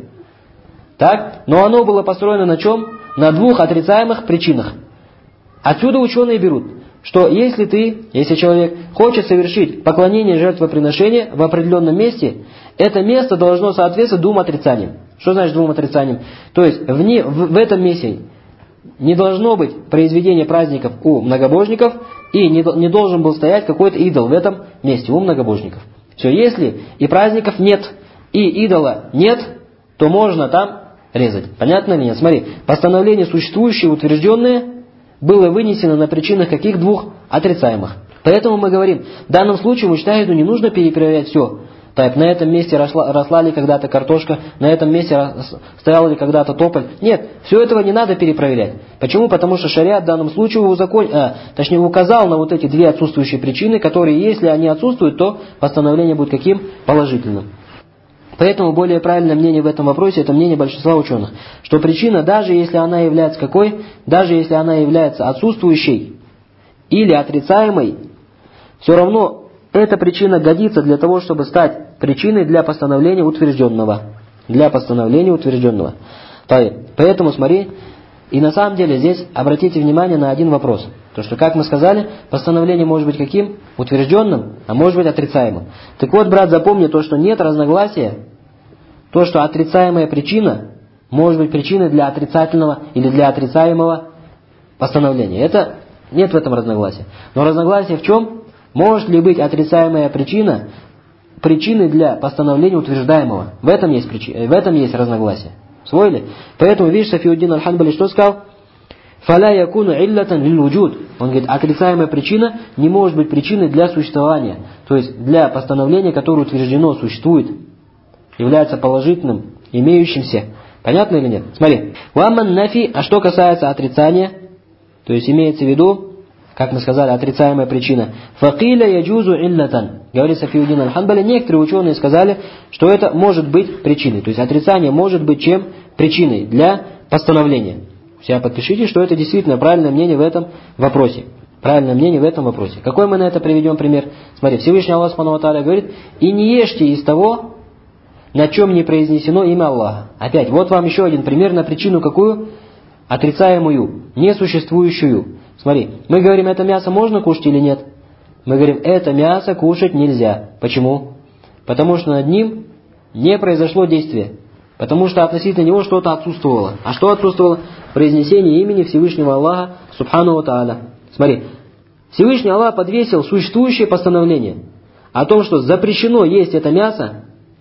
Так? Но оно было построено на чем? На двух отрицаемых причинах. Отсюда ученые берут, что если ты, если человек хочет совершить поклонение жертвоприношения в определенном месте, это место должно соответствовать двум отрицаниям. Что значит двум отрицаниям? То есть в, не, в, в этом месте не должно быть произведения праздников у многобожников и не, не должен был стоять какой-то идол в этом месте у многобожников. Все, если и праздников нет, и идола нет, то можно там резать. Понятно или нет? Смотри, постановление существующее, утвержденное, было вынесено на причинах каких двух отрицаемых. Поэтому мы говорим, в данном случае муджтахиду не нужно перепроверять все. Так, на этом месте росла, росла ли когда-то картошка, на этом месте стоял ли когда-то тополь. Нет, все этого не надо перепроверять. Почему? Потому что шариат в данном случае узакон... а, точнее, указал на вот эти две отсутствующие причины, которые, если они отсутствуют, то постановление будет каким? Положительным. Поэтому более правильное мнение в этом вопросе, это мнение большинства ученых, что причина, даже если она является какой, даже если она является отсутствующей или отрицаемой, все равно эта причина годится для того, чтобы стать причиной для постановления утвержденного. Для постановления утвержденного. Поэтому смотри, и на самом деле здесь обратите внимание на один вопрос. То, что, как мы сказали, постановление может быть каким? Утвержденным, а может быть отрицаемым. Так вот, брат, запомни то, что нет разногласия, то, что отрицаемая причина может быть причиной для отрицательного или для отрицаемого постановления. Это нет в этом разногласия. Но разногласие в чем? Может ли быть отрицаемая причина причины для постановления утверждаемого. В этом есть, причина, в этом есть разногласие. Усвоили? Поэтому, видишь, Сафиуддин аль-Ханбали что сказал? «Фаля якуну иллатан лил-вуджуд». Он говорит, отрицаемая причина не может быть причиной для существования. То есть для постановления, которое утверждено, существует, является положительным, имеющимся. Понятно или нет? Смотри. «Ваман нафи», а что касается отрицания, то есть имеется в виду, как мы сказали, отрицаемая причина. «Факиля яджузу иллатан». Говорит Сафиуддин аль-Ханбали, некоторые ученые сказали, что это может быть причиной. То есть отрицание может быть чем? Причиной для постановления. Все подпишите, что это действительно правильное мнение в этом вопросе. Правильное мнение в этом вопросе. Какой мы на это приведем пример? Смотри, Всевышний Аллах Субхану ва Тааля говорит, «И не ешьте из того, на чем не произнесено имя Аллаха». Опять, вот вам еще один пример на причину какую? Отрицаемую, несуществующую. Смотри, мы говорим, это мясо можно кушать или нет? Мы говорим, это мясо кушать нельзя. Почему? Потому что над ним не произошло действие. Потому что относительно него что-то отсутствовало. А что отсутствовало? Произнесение имени Всевышнего Аллаха Субхану ва Тааля. Смотри, Всевышний Аллах подвесил существующее постановление о том, что запрещено есть это мясо.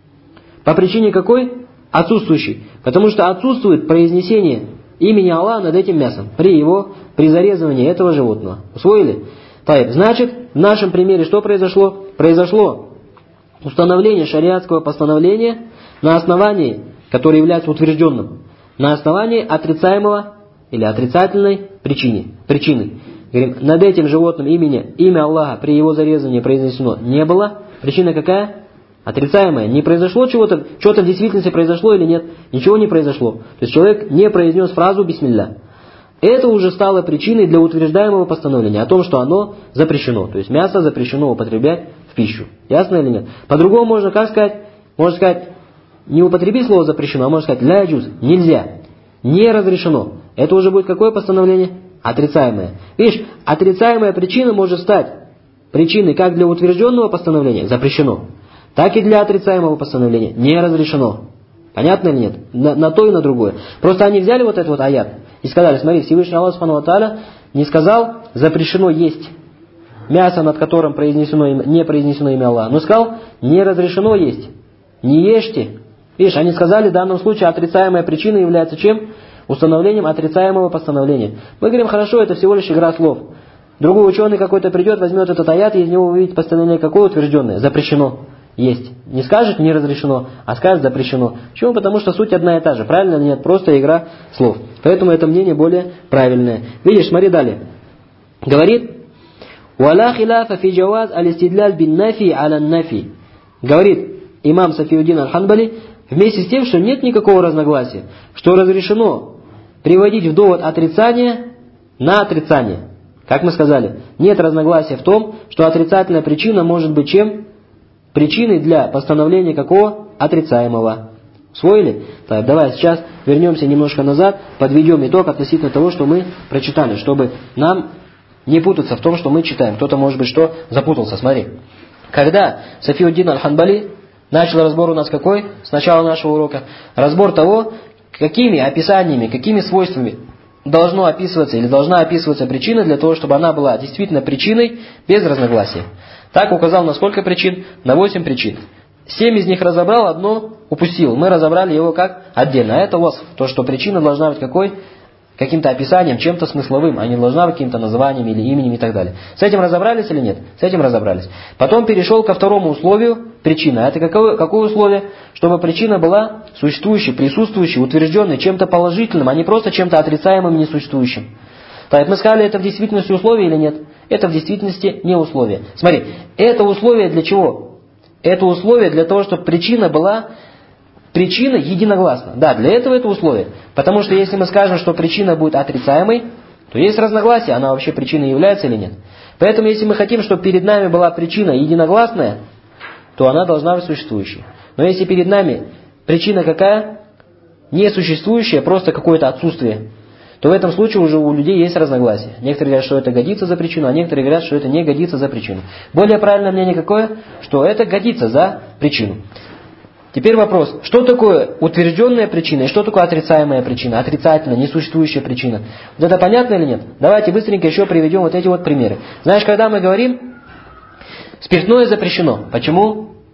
По причине какой? Отсутствующей. Потому что отсутствует произнесение имени Аллаха над этим мясом при его, при зарезывании этого животного. Усвоили? Так, значит, в нашем примере что произошло? Произошло установление шариатского постановления на основании, которое является утвержденным, на основании отрицаемого или отрицательной причины. причины. Говорим, над этим животным имени, имя Аллаха при его зарезании произнесено не было. Причина какая? Отрицаемое. Не произошло чего-то, что-то в действительности произошло или нет? Ничего не произошло. То есть человек не произнес фразу «Бисмилля». Это уже стало причиной для утверждаемого постановления о том, что оно запрещено. То есть мясо запрещено употреблять в пищу. Ясно или нет? По-другому можно как сказать? Можно сказать, не употреби слово запрещено, а можно сказать «ля яджуз», нельзя, не разрешено. Это уже будет какое постановление? Отрицаемое. Видишь, отрицаемая причина может стать причиной как для утвержденного постановления, запрещено, так и для отрицаемого постановления, не разрешено. Понятно или нет? На, на то и на другое. Просто они взяли вот этот вот аят и сказали, смотри, Всевышний Аллах Субхану ва Тааля не сказал, запрещено есть мясо, над которым произнесено имя, не произнесено имя Аллаха, но сказал, не разрешено есть, не ешьте. Видишь, они сказали, в данном случае отрицаемая причина является чем? Установлением отрицаемого постановления. Мы говорим, хорошо, это всего лишь игра слов. Другой ученый какой-то придет, возьмет этот аят, и из него увидит постановление какое утвержденное? Запрещено есть. Не скажет не разрешено, а скажет запрещено. Почему? Потому что суть одна и та же. Правильно или нет? Просто игра слов. Поэтому это мнение более правильное. Видишь, смотри далее. Говорит, «Валя хиляфа фи джаваз аль-истидляль бин нафи аля нафи». Говорит имам Сафиуддин аль-Ханбали, вместе с тем, что нет никакого разногласия, что разрешено приводить в довод отрицание на отрицание. Как мы сказали, нет разногласия в том, что отрицательная причина может быть чем? Причиной для постановления какого? Отрицаемого. Усвоили? Так, давай сейчас вернемся немножко назад, подведем итог относительно того, что мы прочитали, чтобы нам не путаться в том, что мы читаем. Кто-то, может быть, что запутался. Смотри. Когда Сафиуддин аль-Ханбали начал разбор у нас какой? С начала нашего урока. Разбор того, какими описаниями, какими свойствами должно описываться или должна описываться причина для того, чтобы она была действительно причиной без разногласия. Так указал на сколько причин? На восемь причин. Семь из них разобрал, одно упустил. Мы разобрали его как отдельно. А это лосф. То, что причина должна быть какой? Каким-то описанием, чем-то смысловым, а не должна быть каким-то названием или именем и так далее. С этим разобрались или нет? С этим разобрались. Потом перешел ко второму условию причина. Это какое, какое условие? Чтобы причина была существующей, присутствующей, утвержденной чем-то положительным, а не просто чем-то отрицаемым и несуществующим. Так, мы сказали, это в действительности условие или нет? Это в действительности не условие. Смотри, это условие для чего? Это условие для того, чтобы причина была причина единогласна. Да, для этого это условие. Потому что если мы скажем, что причина будет отрицаемой, то есть разногласие, она вообще причиной является или нет. Поэтому если мы хотим, чтобы перед нами была причина единогласная, то она должна быть существующей. Но если перед нами причина какая? Несуществующая, просто какое-то отсутствие, то в этом случае уже у людей есть разногласия. Некоторые говорят, что это годится за причину, а некоторые говорят, что это не годится за причину. Более правильное мнение какое? Что это годится за причину. Теперь вопрос, что такое утвержденная причина и что такое отрицаемая причина, отрицательная, несуществующая причина? Вот это понятно или нет? Давайте быстренько еще приведем вот эти вот примеры. Знаешь, когда мы говорим, спиртное запрещено. Почему?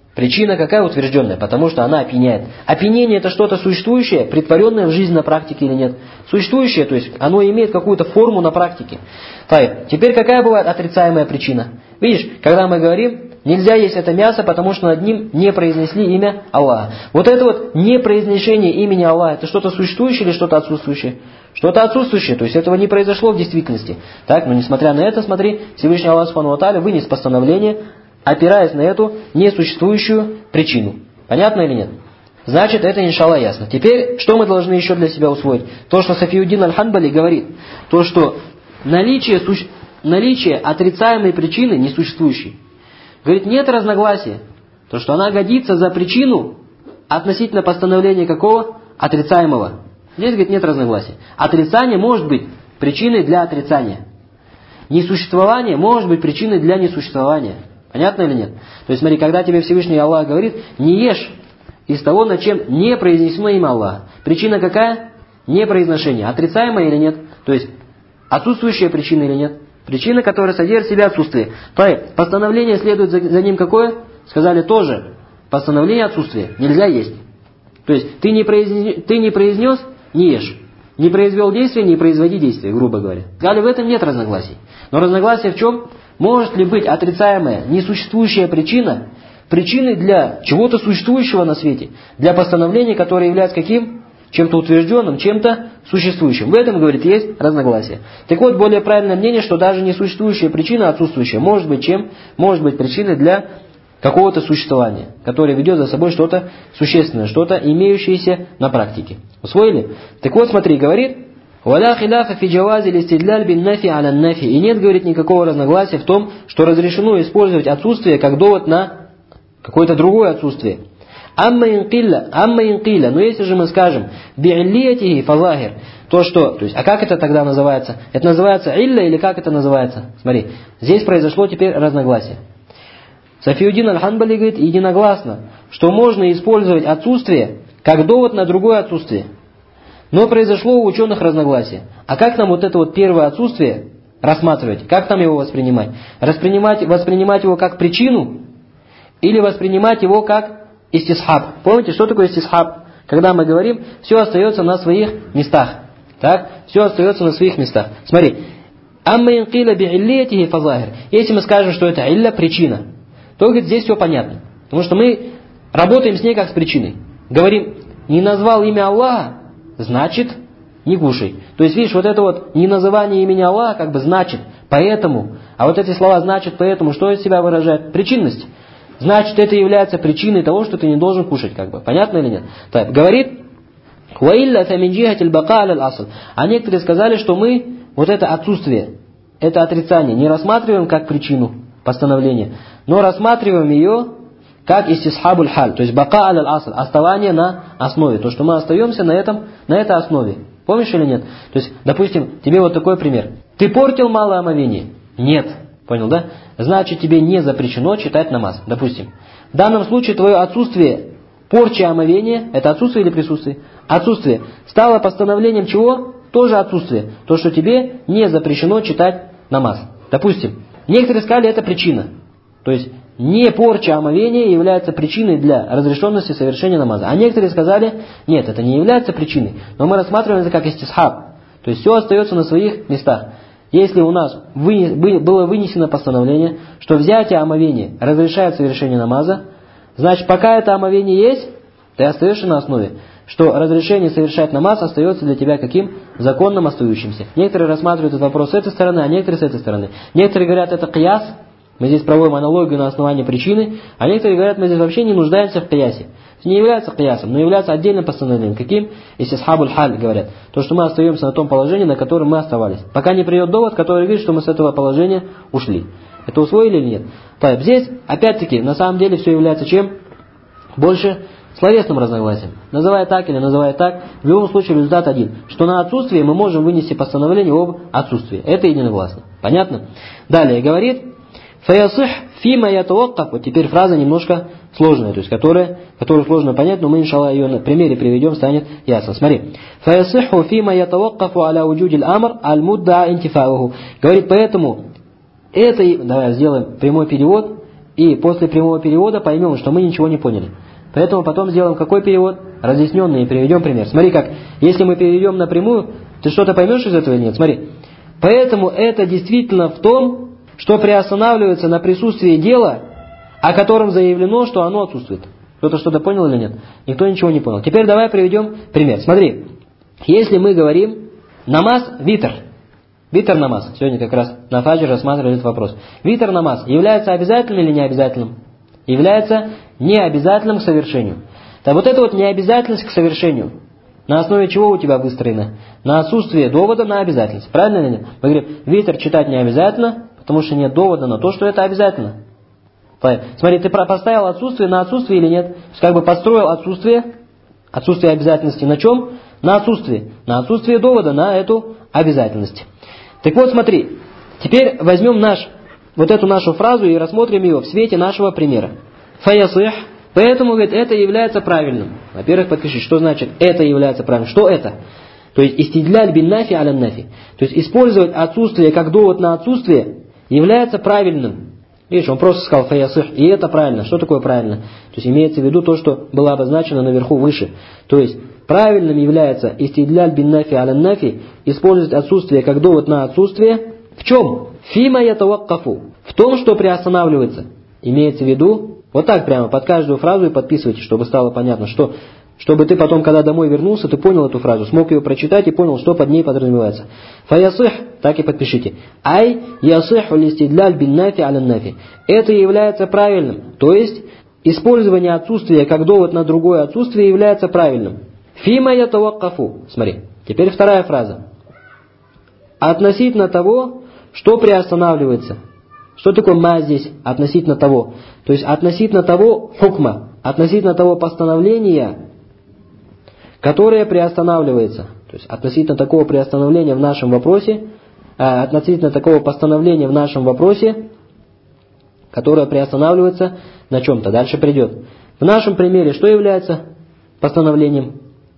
Причина какая утвержденная? Потому что она опьяняет. Опьянение это что-то существующее, притворенное в жизнь на практике или нет? Существующее, то есть оно имеет какую-то форму на практике. Так, теперь какая бывает отрицаемая причина? Видишь, когда мы говорим, нельзя есть это мясо, потому что над ним не произнесли имя Аллаха. Вот это вот непроизношение имени Аллаха, это что-то существующее или что-то отсутствующее? Что-то отсутствующее, то есть этого не произошло в действительности. Так, но несмотря на это, смотри, Всевышний Аллах Субхану ва Тааля вынес постановление, опираясь на эту несуществующую причину. Понятно или нет? Значит, это иншаллах ясно. Теперь, что мы должны еще для себя усвоить? То, что Сафиуддин Аль-Ханбали говорит, то, что наличие, суще... наличие отрицаемой причины несуществующей. Говорит, нет разногласия. То, что она годится за причину относительно постановления какого? Отрицаемого. Здесь, говорит, нет разногласия. Отрицание может быть причиной для отрицания. Несуществование может быть причиной для несуществования. Понятно или нет? То есть, смотри, когда тебе Всевышний Аллах говорит, не ешь из того, над чем не произнесено имя Аллаха. Причина какая? Непроизношение. Отрицаемая или нет? То есть, отсутствующая причина или нет? Причина, которая содержит в себе отсутствие. Поэтому постановление следует за, за ним какое? Сказали тоже. Постановление отсутствия. Нельзя есть. То есть, ты не произнес, ты не произнес, не ешь. Не произвел действие, не производи действие, грубо говоря. Сказали, в этом нет разногласий. Но разногласие в чем? Может ли быть отрицаемая, несуществующая причина причиной для чего-то существующего на свете? Для постановления, которое является каким? Чем-то утвержденным, чем-то существующим. В этом, говорит, есть разногласие. Так вот, более правильное мнение, что даже несуществующая причина, отсутствующая, может быть чем? Может быть причиной для какого-то существования, которое ведет за собой что-то существенное, что-то имеющееся на практике. Усвоили? Так вот, смотри, говорит, «Валя хиляфа фи джавази листидляль бин нафи аля нафи». И нет, говорит, никакого разногласия в том, что разрешено использовать отсутствие как довод на какое-то другое отсутствие. Амма инкилля, амма инкилля, но если же мы скажем, би'иллиятихи фазахир, то что, то есть, а как это тогда называется? Это называется илля или как это называется? Смотри, здесь произошло теперь разногласие. Сафиуддин Аль-Ханбали говорит единогласно, что можно использовать отсутствие как довод на другое отсутствие. Но произошло у ученых разногласие. А как нам вот это вот первое отсутствие рассматривать? Как нам его воспринимать? Воспринимать, воспринимать его как причину или воспринимать его как истисхаб? Помните, что такое истисхаб? Когда мы говорим, все остается на своих местах. Так? Все остается на своих местах. Смотри. Амма инкиля би'иллиятихи фазахир. Если мы скажем, что это илля, причина, то, говорит, здесь все понятно. Потому что мы работаем с ней как с причиной. Говорим, не назвал имя Аллаха, значит, не кушай. То есть, видишь, вот это вот неназывание имени Аллаха, как бы значит, поэтому. А вот эти слова значит, поэтому, что из себя выражает? Причинность. Значит, это является причиной того, что ты не должен кушать, как бы. Понятно или нет? Так, говорит, а некоторые сказали, что мы вот это отсутствие, это отрицание не рассматриваем как причину постановления, но рассматриваем ее как истисхабуль халь, то есть бака аль асл, оставание на основе, то, что мы остаемся на этом, на этой основе. Помнишь или нет? То есть, допустим, тебе вот такой пример. Ты портил малое омовение? Нет. Понял, да? Значит, тебе не запрещено читать намаз. Допустим. В данном случае твое отсутствие порчи омовения, это отсутствие или присутствие? Отсутствие. Стало постановлением чего? Тоже отсутствие. То, что тебе не запрещено читать намаз. Допустим. Некоторые сказали, это причина. То есть, не порча омовения является причиной для разрешенности совершения намаза. А некоторые сказали, нет, это не является причиной, но мы рассматриваем это как истисхаб. То есть, все остается на своих местах. Если у нас вы, было вынесено постановление, что взятие омовения разрешает совершение намаза, значит, пока это омовение есть, ты остаешься на основе, что разрешение совершать намаз остается для тебя каким? Законным остающимся. Некоторые рассматривают этот вопрос с этой стороны, а некоторые с этой стороны. Некоторые говорят, это кияс, мы здесь проводим аналогию на основании причины, а некоторые говорят, мы здесь вообще не нуждаемся в киясе. Это не является киясом, но является отдельным постановлением. Каким? Истисхабуль халь говорят. То, что мы остаемся на том положении, на котором мы оставались. Пока не придет довод, который говорит, что мы с этого положения ушли. Это усвоили или нет? Так, здесь, опять-таки, на самом деле все является чем? Больше словесным разногласием. Называя так или называя так, в любом случае результат один. Что на отсутствие мы можем вынести постановление об отсутствии. Это единогласно. Понятно? Далее говорит, фаясых фима ятаваккаф. Вот теперь фраза немножко сложная, то есть которая, которую сложно понять, но мы, иншаллах, ее на примере приведем, станет ясно. Смотри. Фаясиху фима ятаваккафу аля уджудиль амр аль мудда интифауху. Говорит, поэтому это, давай сделаем прямой перевод, и после прямого перевода поймем, что мы ничего не поняли. Поэтому потом сделаем какой перевод? Разъясненный, и приведем пример. Смотри как, если мы переведем напрямую, ты что-то поймешь из этого или нет? Смотри. Поэтому это действительно в том, что приостанавливается на присутствии дела, о котором заявлено, что оно отсутствует. Кто-то что-то понял или нет? Никто ничего не понял. Теперь давай приведем пример. Смотри, если мы говорим намаз витр, витр намаз, сегодня как раз на фаджр рассматривали этот вопрос. Витр намаз является обязательным или необязательным? Является необязательным к совершению. Так вот это вот необязательность к совершению, на основе чего у тебя выстроено? На отсутствие довода на обязательность. Правильно или нет? Мы говорим, витр читать не обязательно, потому что нет довода на то, что это обязательно. Смотри, ты поставил отсутствие на отсутствие или нет? То есть как бы построил отсутствие, отсутствие обязательности на чем? На отсутствие. На отсутствие довода на эту обязательность. Так вот смотри, теперь возьмем наш, вот эту нашу фразу и рассмотрим ее в свете нашего примера. Фаясых. Поэтому, говорит, это является правильным. Во-первых, подпиши, что значит это является правильным. Что это? То есть истидляль бин нафи аля нафи. То есть использовать отсутствие как довод на отсутствие является правильным. Видишь, он просто сказал фаясых, и это правильно. Что такое правильно? То есть имеется в виду то, что было обозначено наверху выше. То есть правильным является истидляль бин нафи аля нафи, использовать отсутствие как довод на отсутствие. В чем? Фима ятаваккафу. В том, что приостанавливается. Имеется в виду, вот так прямо под каждую фразу и подписывайте, чтобы стало понятно, что, чтобы ты потом, когда домой вернулся, ты понял эту фразу, смог ее прочитать и понял, что под ней подразумевается. Фаясых, так и подпишите. Ай ясыху листидляль бин нафи аля нафи. Это является правильным. То есть, использование отсутствия как довод на другое отсутствие является правильным. Фима ятаваккафу. Смотри, теперь вторая фраза. Относительно того, что приостанавливается. Что такое ма здесь относительно того? То есть относительно того хукма, относительно того постановления, которое приостанавливается. То есть относительно такого приостановления в нашем вопросе, а, относительно такого постановления в нашем вопросе, которое приостанавливается на чем-то. Дальше придет. В нашем примере что является постановлением?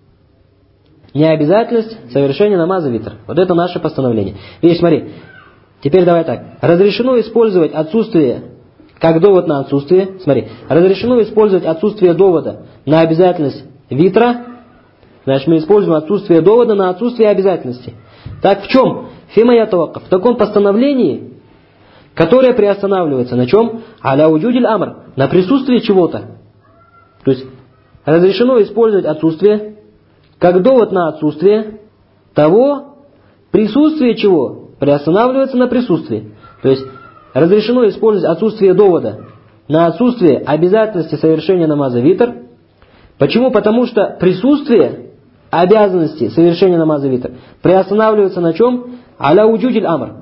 Необязательность совершения намаза витр. Вот это наше постановление. Видишь, смотри. Теперь давай так. Разрешено использовать отсутствие как довод на отсутствие. Смотри. Разрешено использовать отсутствие довода на обязательность витра. Значит, мы используем отсутствие довода на отсутствие обязательности. Так в чем? Фима ятаваккаф. В таком постановлении, которое приостанавливается на чем? Аля уджудиль амр. На присутствии чего-то. То есть разрешено использовать отсутствие как довод на отсутствие того, присутствие чего приостанавливается на присутствии. То есть разрешено использовать отсутствие довода на отсутствие обязательности совершения намаза витр. Почему? Потому что присутствие обязанности совершения намаза витр приостанавливается на чем? Аля уджудиль амр.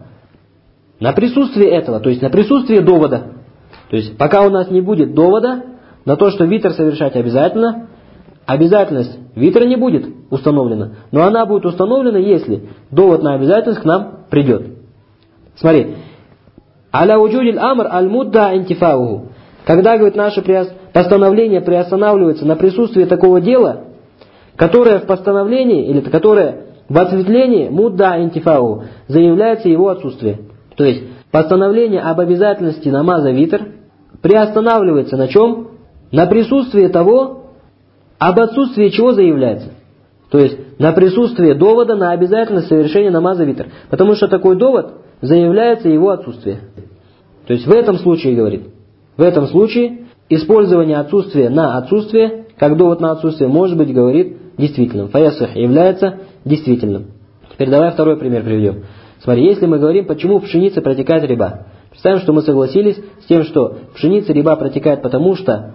На присутствии этого, то есть на присутствии довода. То есть пока у нас не будет довода на то, что витр совершать обязательно, обязательность витра не будет установлена. Но она будет установлена, если довод на обязательность к нам придет. Смотри. Аля уджудиль амр аль-мудда интифауху. Когда, говорит, наше постановление приостанавливается на присутствии такого дела, которое в постановлении, или которое в ответвлении мудда интифауху, заявляется его отсутствие. То есть постановление об обязательности намаза витр приостанавливается на чем? На присутствии того, об отсутствии чего заявляется. То есть на присутствие довода на обязательность совершения намаза витр. Потому что такой довод заявляется его отсутствие. То есть в этом случае, говорит, в этом случае использование отсутствия на отсутствие, как довод на отсутствие, может быть, говорит, действительным. Фаясых является действительным. Теперь давай второй пример приведем. Смотри, если мы говорим, почему в пшенице протекает риба. Представим, что мы согласились с тем, что в пшенице риба протекает, потому что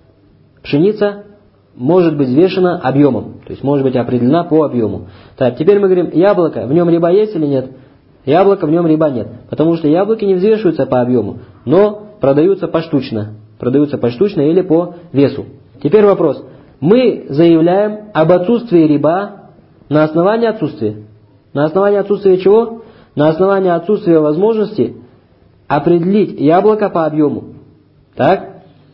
пшеница может быть взвешена объемом, то есть может быть определена по объему. Так, теперь мы говорим, яблоко, в нем риба есть или нет? Яблоко, в нем риба нет, потому что яблоки не взвешиваются по объему, но продаются поштучно, продаются поштучно или по весу. Теперь вопрос. Мы заявляем об отсутствии риба на основании отсутствия. На основании отсутствия чего? На основании отсутствия возможности определить яблоко по объему. Так?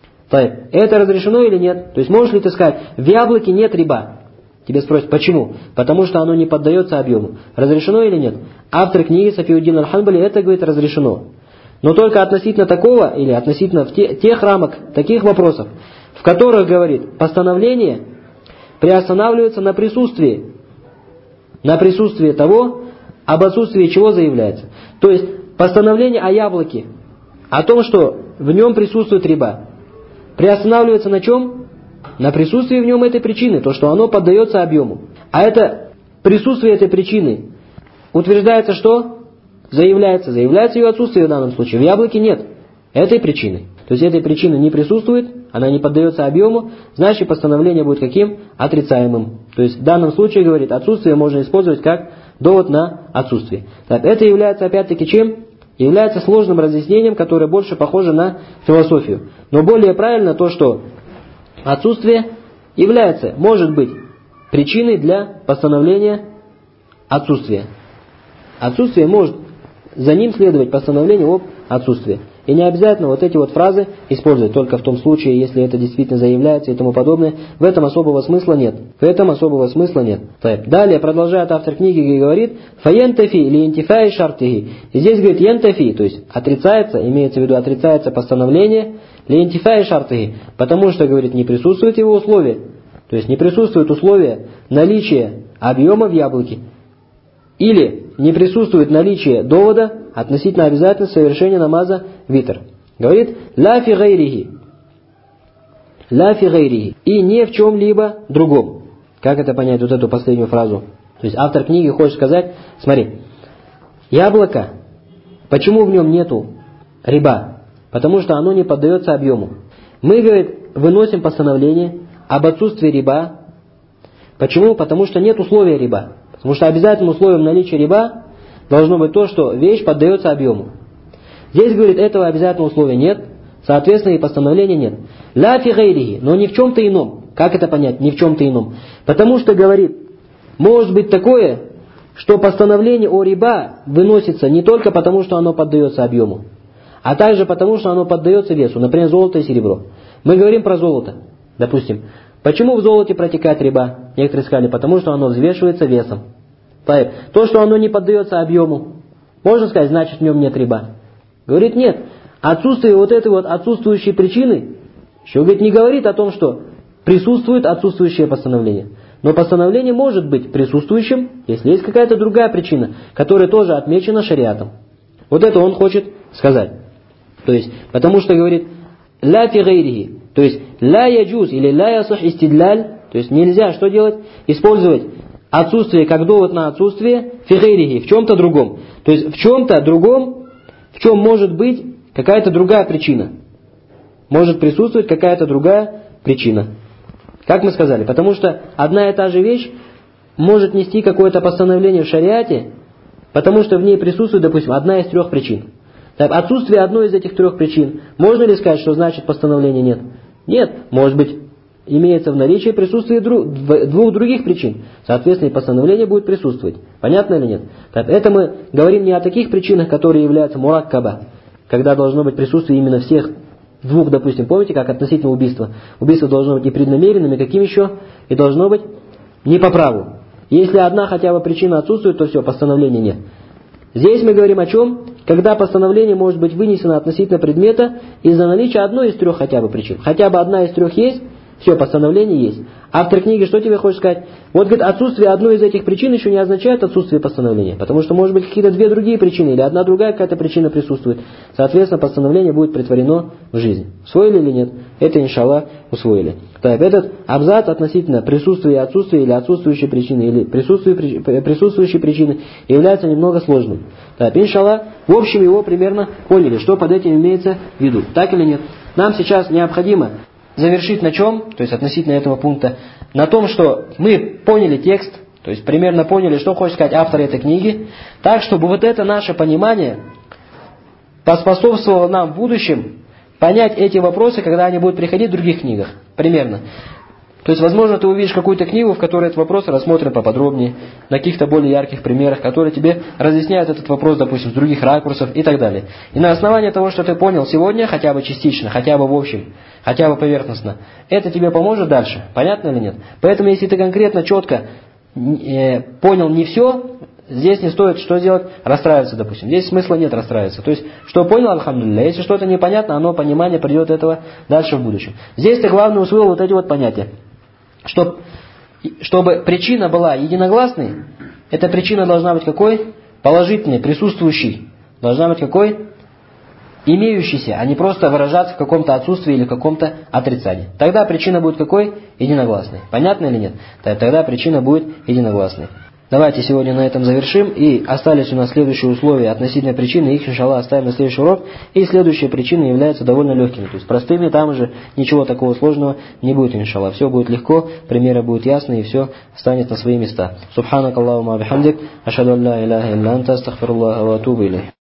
Это разрешено или нет? То есть можешь ли ты сказать, в яблоке нет риба? Тебе спросят, почему? Потому что оно не поддается объему. Разрешено или нет? Автор книги Сафиуддин аль-Ханбали это говорит разрешено. Но только относительно такого, или относительно в те, тех рамок, таких вопросов, в которых, говорит, постановление приостанавливается на присутствии, на присутствии того, об отсутствии чего заявляется. То есть, постановление о яблоке, о том, что в нем присутствует риба, приостанавливается на чем? На присутствии в нем этой причины, то, что оно поддается объему. А это присутствие этой причины утверждается что? Заявляется. Заявляется ее отсутствие в данном случае. В яблоке нет этой причины. То есть этой причины не присутствует, она не поддается объему, значит постановление будет каким? Отрицаемым. То есть в данном случае, говорит, отсутствие можно использовать как довод на отсутствие. Так, это является опять-таки чем? Является сложным разъяснением, которое больше похоже на философию. Но более правильно то, что отсутствие является, может быть, причиной для постановления отсутствия. Отсутствие может за ним следовать постановление об отсутствии. И не обязательно вот эти вот фразы использовать только в том случае, если это действительно заявляется и тому подобное. В этом особого смысла нет. В этом особого смысла нет. Далее продолжает автор книги и говорит: «Фаентафи или ентифай шартихи». И здесь говорит ентафи, то есть отрицается, имеется в виду отрицается постановление, ли ентифай шартихи, потому что, говорит, не присутствует его условия. То есть не присутствует условия наличия объема в яблоке. Или не присутствует наличие довода относительно обязательного совершения намаза витр. Говорит, ла фи гайрихи. Ла фи гайрихи. И не в чем-либо другом. Как это понять, вот эту последнюю фразу? То есть автор книги хочет сказать, смотри, яблоко, почему в нем нету риба? Потому что оно не поддается объему. Мы, говорит, выносим постановление об отсутствии риба. Почему? Потому что нет условия риба. Потому что обязательным условием наличия риба должно быть то, что вещь поддается объему. Здесь, говорит, этого обязательного условия нет, соответственно, и постановления нет. Ла фи гайрихи, но ни в чем-то ином. Как это понять? Ни в чем-то ином. Потому что, говорит, может быть такое, что постановление о риба выносится не только потому, что оно поддается объему, а также потому, что оно поддается весу. Например, золото и серебро. Мы говорим про золото, допустим. Почему в золоте протекает риба? Некоторые сказали, потому что оно взвешивается весом. То, что оно не поддается объему, можно сказать, значит в нем нет риба. Говорит, нет. Отсутствие вот этой вот отсутствующей причины, еще, говорит, не говорит о том, что присутствует отсутствующее постановление. Но постановление может быть присутствующим, если есть какая-то другая причина, которая тоже отмечена шариатом. Вот это он хочет сказать. То есть, потому что говорит, ля фи гайрихи, то есть, ля яджуз или ля ясах истидляль, то есть нельзя что делать? Использовать отсутствие как довод на отсутствие фи гайрихи, в чем-то другом. То есть, в чем-то другом, в чем может быть какая-то другая причина. Может присутствовать какая-то другая причина. Как мы сказали, потому что одна и та же вещь может нести какое-то постановление в шариате, потому что в ней присутствует, допустим, одна из трех причин. Так, отсутствие одной из этих трех причин, можно ли сказать, что значит постановления нет? Нет, может быть, имеется в наличии присутствие двух других причин. Соответственно, и постановление будет присутствовать. Понятно или нет? Так, это мы говорим не о таких причинах, которые являются мураккаба, когда должно быть присутствие именно всех двух, допустим, помните, как относительно убийства. Убийство должно быть непреднамеренным, и каким еще? И должно быть не по праву. Если одна хотя бы причина отсутствует, то все, постановления нет. Здесь мы говорим о чем? Когда постановление может быть вынесено относительно предмета из-за наличия одной из трех хотя бы причин. Хотя бы одна из трех есть, все, постановление есть. Автор книги что тебе хочет сказать? Вот, говорит, отсутствие одной из этих причин еще не означает отсутствие постановления. Потому что может быть какие-то две другие причины, или одна другая какая-то причина присутствует. Соответственно, постановление будет претворено в жизнь. Усвоили или нет? Это, иншаллах, усвоили. Так, этот абзац относительно присутствия и отсутствия, или отсутствующей причины, или присутствующей причины, является немного сложным. Так, иншаллах, в общем его примерно поняли, что под этим имеется в виду. Так или нет? Нам сейчас необходимо завершить на чем, то есть относительно этого пункта, на том, что мы поняли текст, то есть примерно поняли, что хочет сказать автор этой книги, так, чтобы вот это наше понимание поспособствовало нам в будущем понять эти вопросы, когда они будут приходить в других книгах. Примерно. То есть, возможно, ты увидишь какую-то книгу, в которой этот вопрос рассмотрен поподробнее, на каких-то более ярких примерах, которые тебе разъясняют этот вопрос, допустим, с других ракурсов и так далее. И на основании того, что ты понял сегодня, хотя бы частично, хотя бы в общем, хотя бы поверхностно, это тебе поможет дальше. Понятно или нет? Поэтому, если ты конкретно, четко э, понял не все, здесь не стоит что делать? Расстраиваться, допустим. Здесь смысла нет расстраиваться. То есть, что понял, альхамдулилля. Если что-то непонятно, оно, понимание придет этого дальше в будущем. Здесь-то главное усвоил вот эти вот понятия. Чтоб, чтобы причина была единогласной, эта причина должна быть какой? Положительной, присутствующей. Должна быть какой? Имеющейся, а не просто выражаться в каком-то отсутствии или в каком-то отрицании. Тогда причина будет какой? Единогласной. Понятно или нет? Тогда причина будет единогласной. Давайте сегодня на этом завершим. И остались у нас следующие условия относительно причины. Их, иншаллах, оставим на следующий урок. И следующие причины являются довольно легкими. То есть простыми, там уже ничего такого сложного не будет, иншаллах. Все будет легко, примеры будут ясны, и все станет на свои места. Субханак Аллахума бихамдик. Ашхаду ан ла иляха илля анта, астагфируллаха ва атубу илейх.